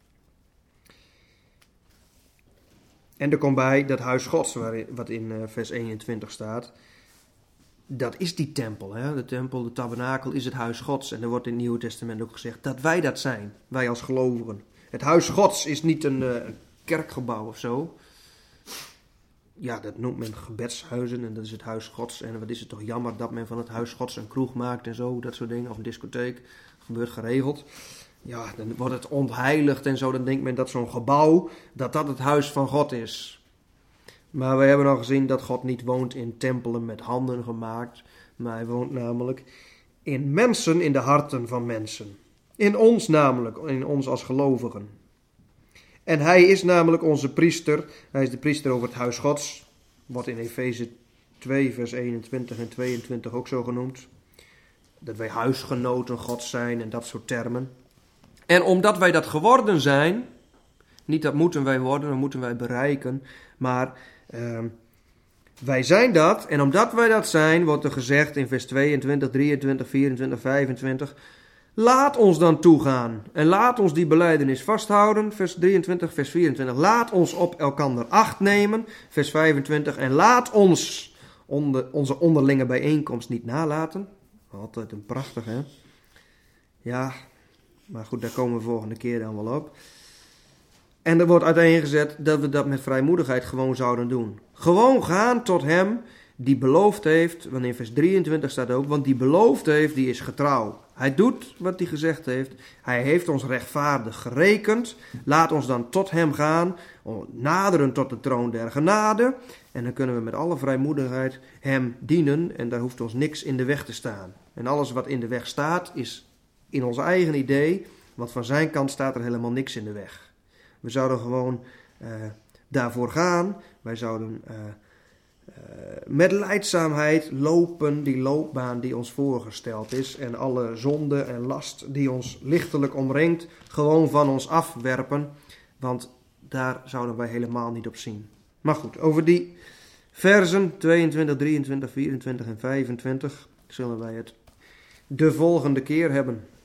En er komt bij dat huis Gods, wat in vers 21 staat. Dat is die tempel. Hè? De tempel, de tabernakel is het huis Gods. En er wordt in het Nieuwe Testament ook gezegd dat wij dat zijn. Wij als gelovigen. Het huis Gods is niet een kerkgebouw of zo. Ja, dat noemt men gebedshuizen en dat is het huis Gods. En wat is het toch jammer dat men van het huis Gods een kroeg maakt en zo, dat soort dingen. Of een discotheek. Dat gebeurt geregeld. Ja, dan wordt het ontheiligd en zo. Dan denkt men dat zo'n gebouw, dat het huis van God is. Maar we hebben al gezien dat God niet woont in tempelen met handen gemaakt. Maar hij woont namelijk in mensen, in de harten van mensen. In ons namelijk, in ons als gelovigen. En hij is namelijk onze priester. Hij is de priester over het huis Gods. Wordt in Efeze 2 vers 21 en 22 ook zo genoemd. Dat wij huisgenoten Gods zijn en dat soort termen. En omdat wij dat geworden zijn, niet dat moeten wij worden, dat moeten wij bereiken, maar wij zijn dat. En omdat wij dat zijn, wordt er gezegd in vers 22, 23, 24, 25, laat ons dan toegaan en laat ons die belijdenis vasthouden. Vers 23, vers 24, laat ons op elkander acht nemen. Vers 25, en laat ons onze onderlinge bijeenkomst niet nalaten. Altijd een prachtig, hè? Ja, maar goed, daar komen we volgende keer dan wel op. En er wordt uiteengezet dat we dat met vrijmoedigheid gewoon zouden doen. Gewoon gaan tot hem die beloofd heeft, want in vers 23 staat ook, want die beloofd heeft, die is getrouw. Hij doet wat hij gezegd heeft. Hij heeft ons rechtvaardig gerekend. Laat ons dan tot hem gaan, naderen tot de troon der genade. En dan kunnen we met alle vrijmoedigheid hem dienen en daar hoeft ons niks in de weg te staan. En alles wat in de weg staat is in ons eigen idee, want van zijn kant staat er helemaal niks in de weg. We zouden gewoon daarvoor gaan. Wij zouden met lijdzaamheid lopen die loopbaan die ons voorgesteld is. En alle zonde en last die ons lichtelijk omringt, gewoon van ons afwerpen. Want daar zouden wij helemaal niet op zien. Maar goed, over die versen 22, 23, 24 en 25 zullen wij het de volgende keer hebben.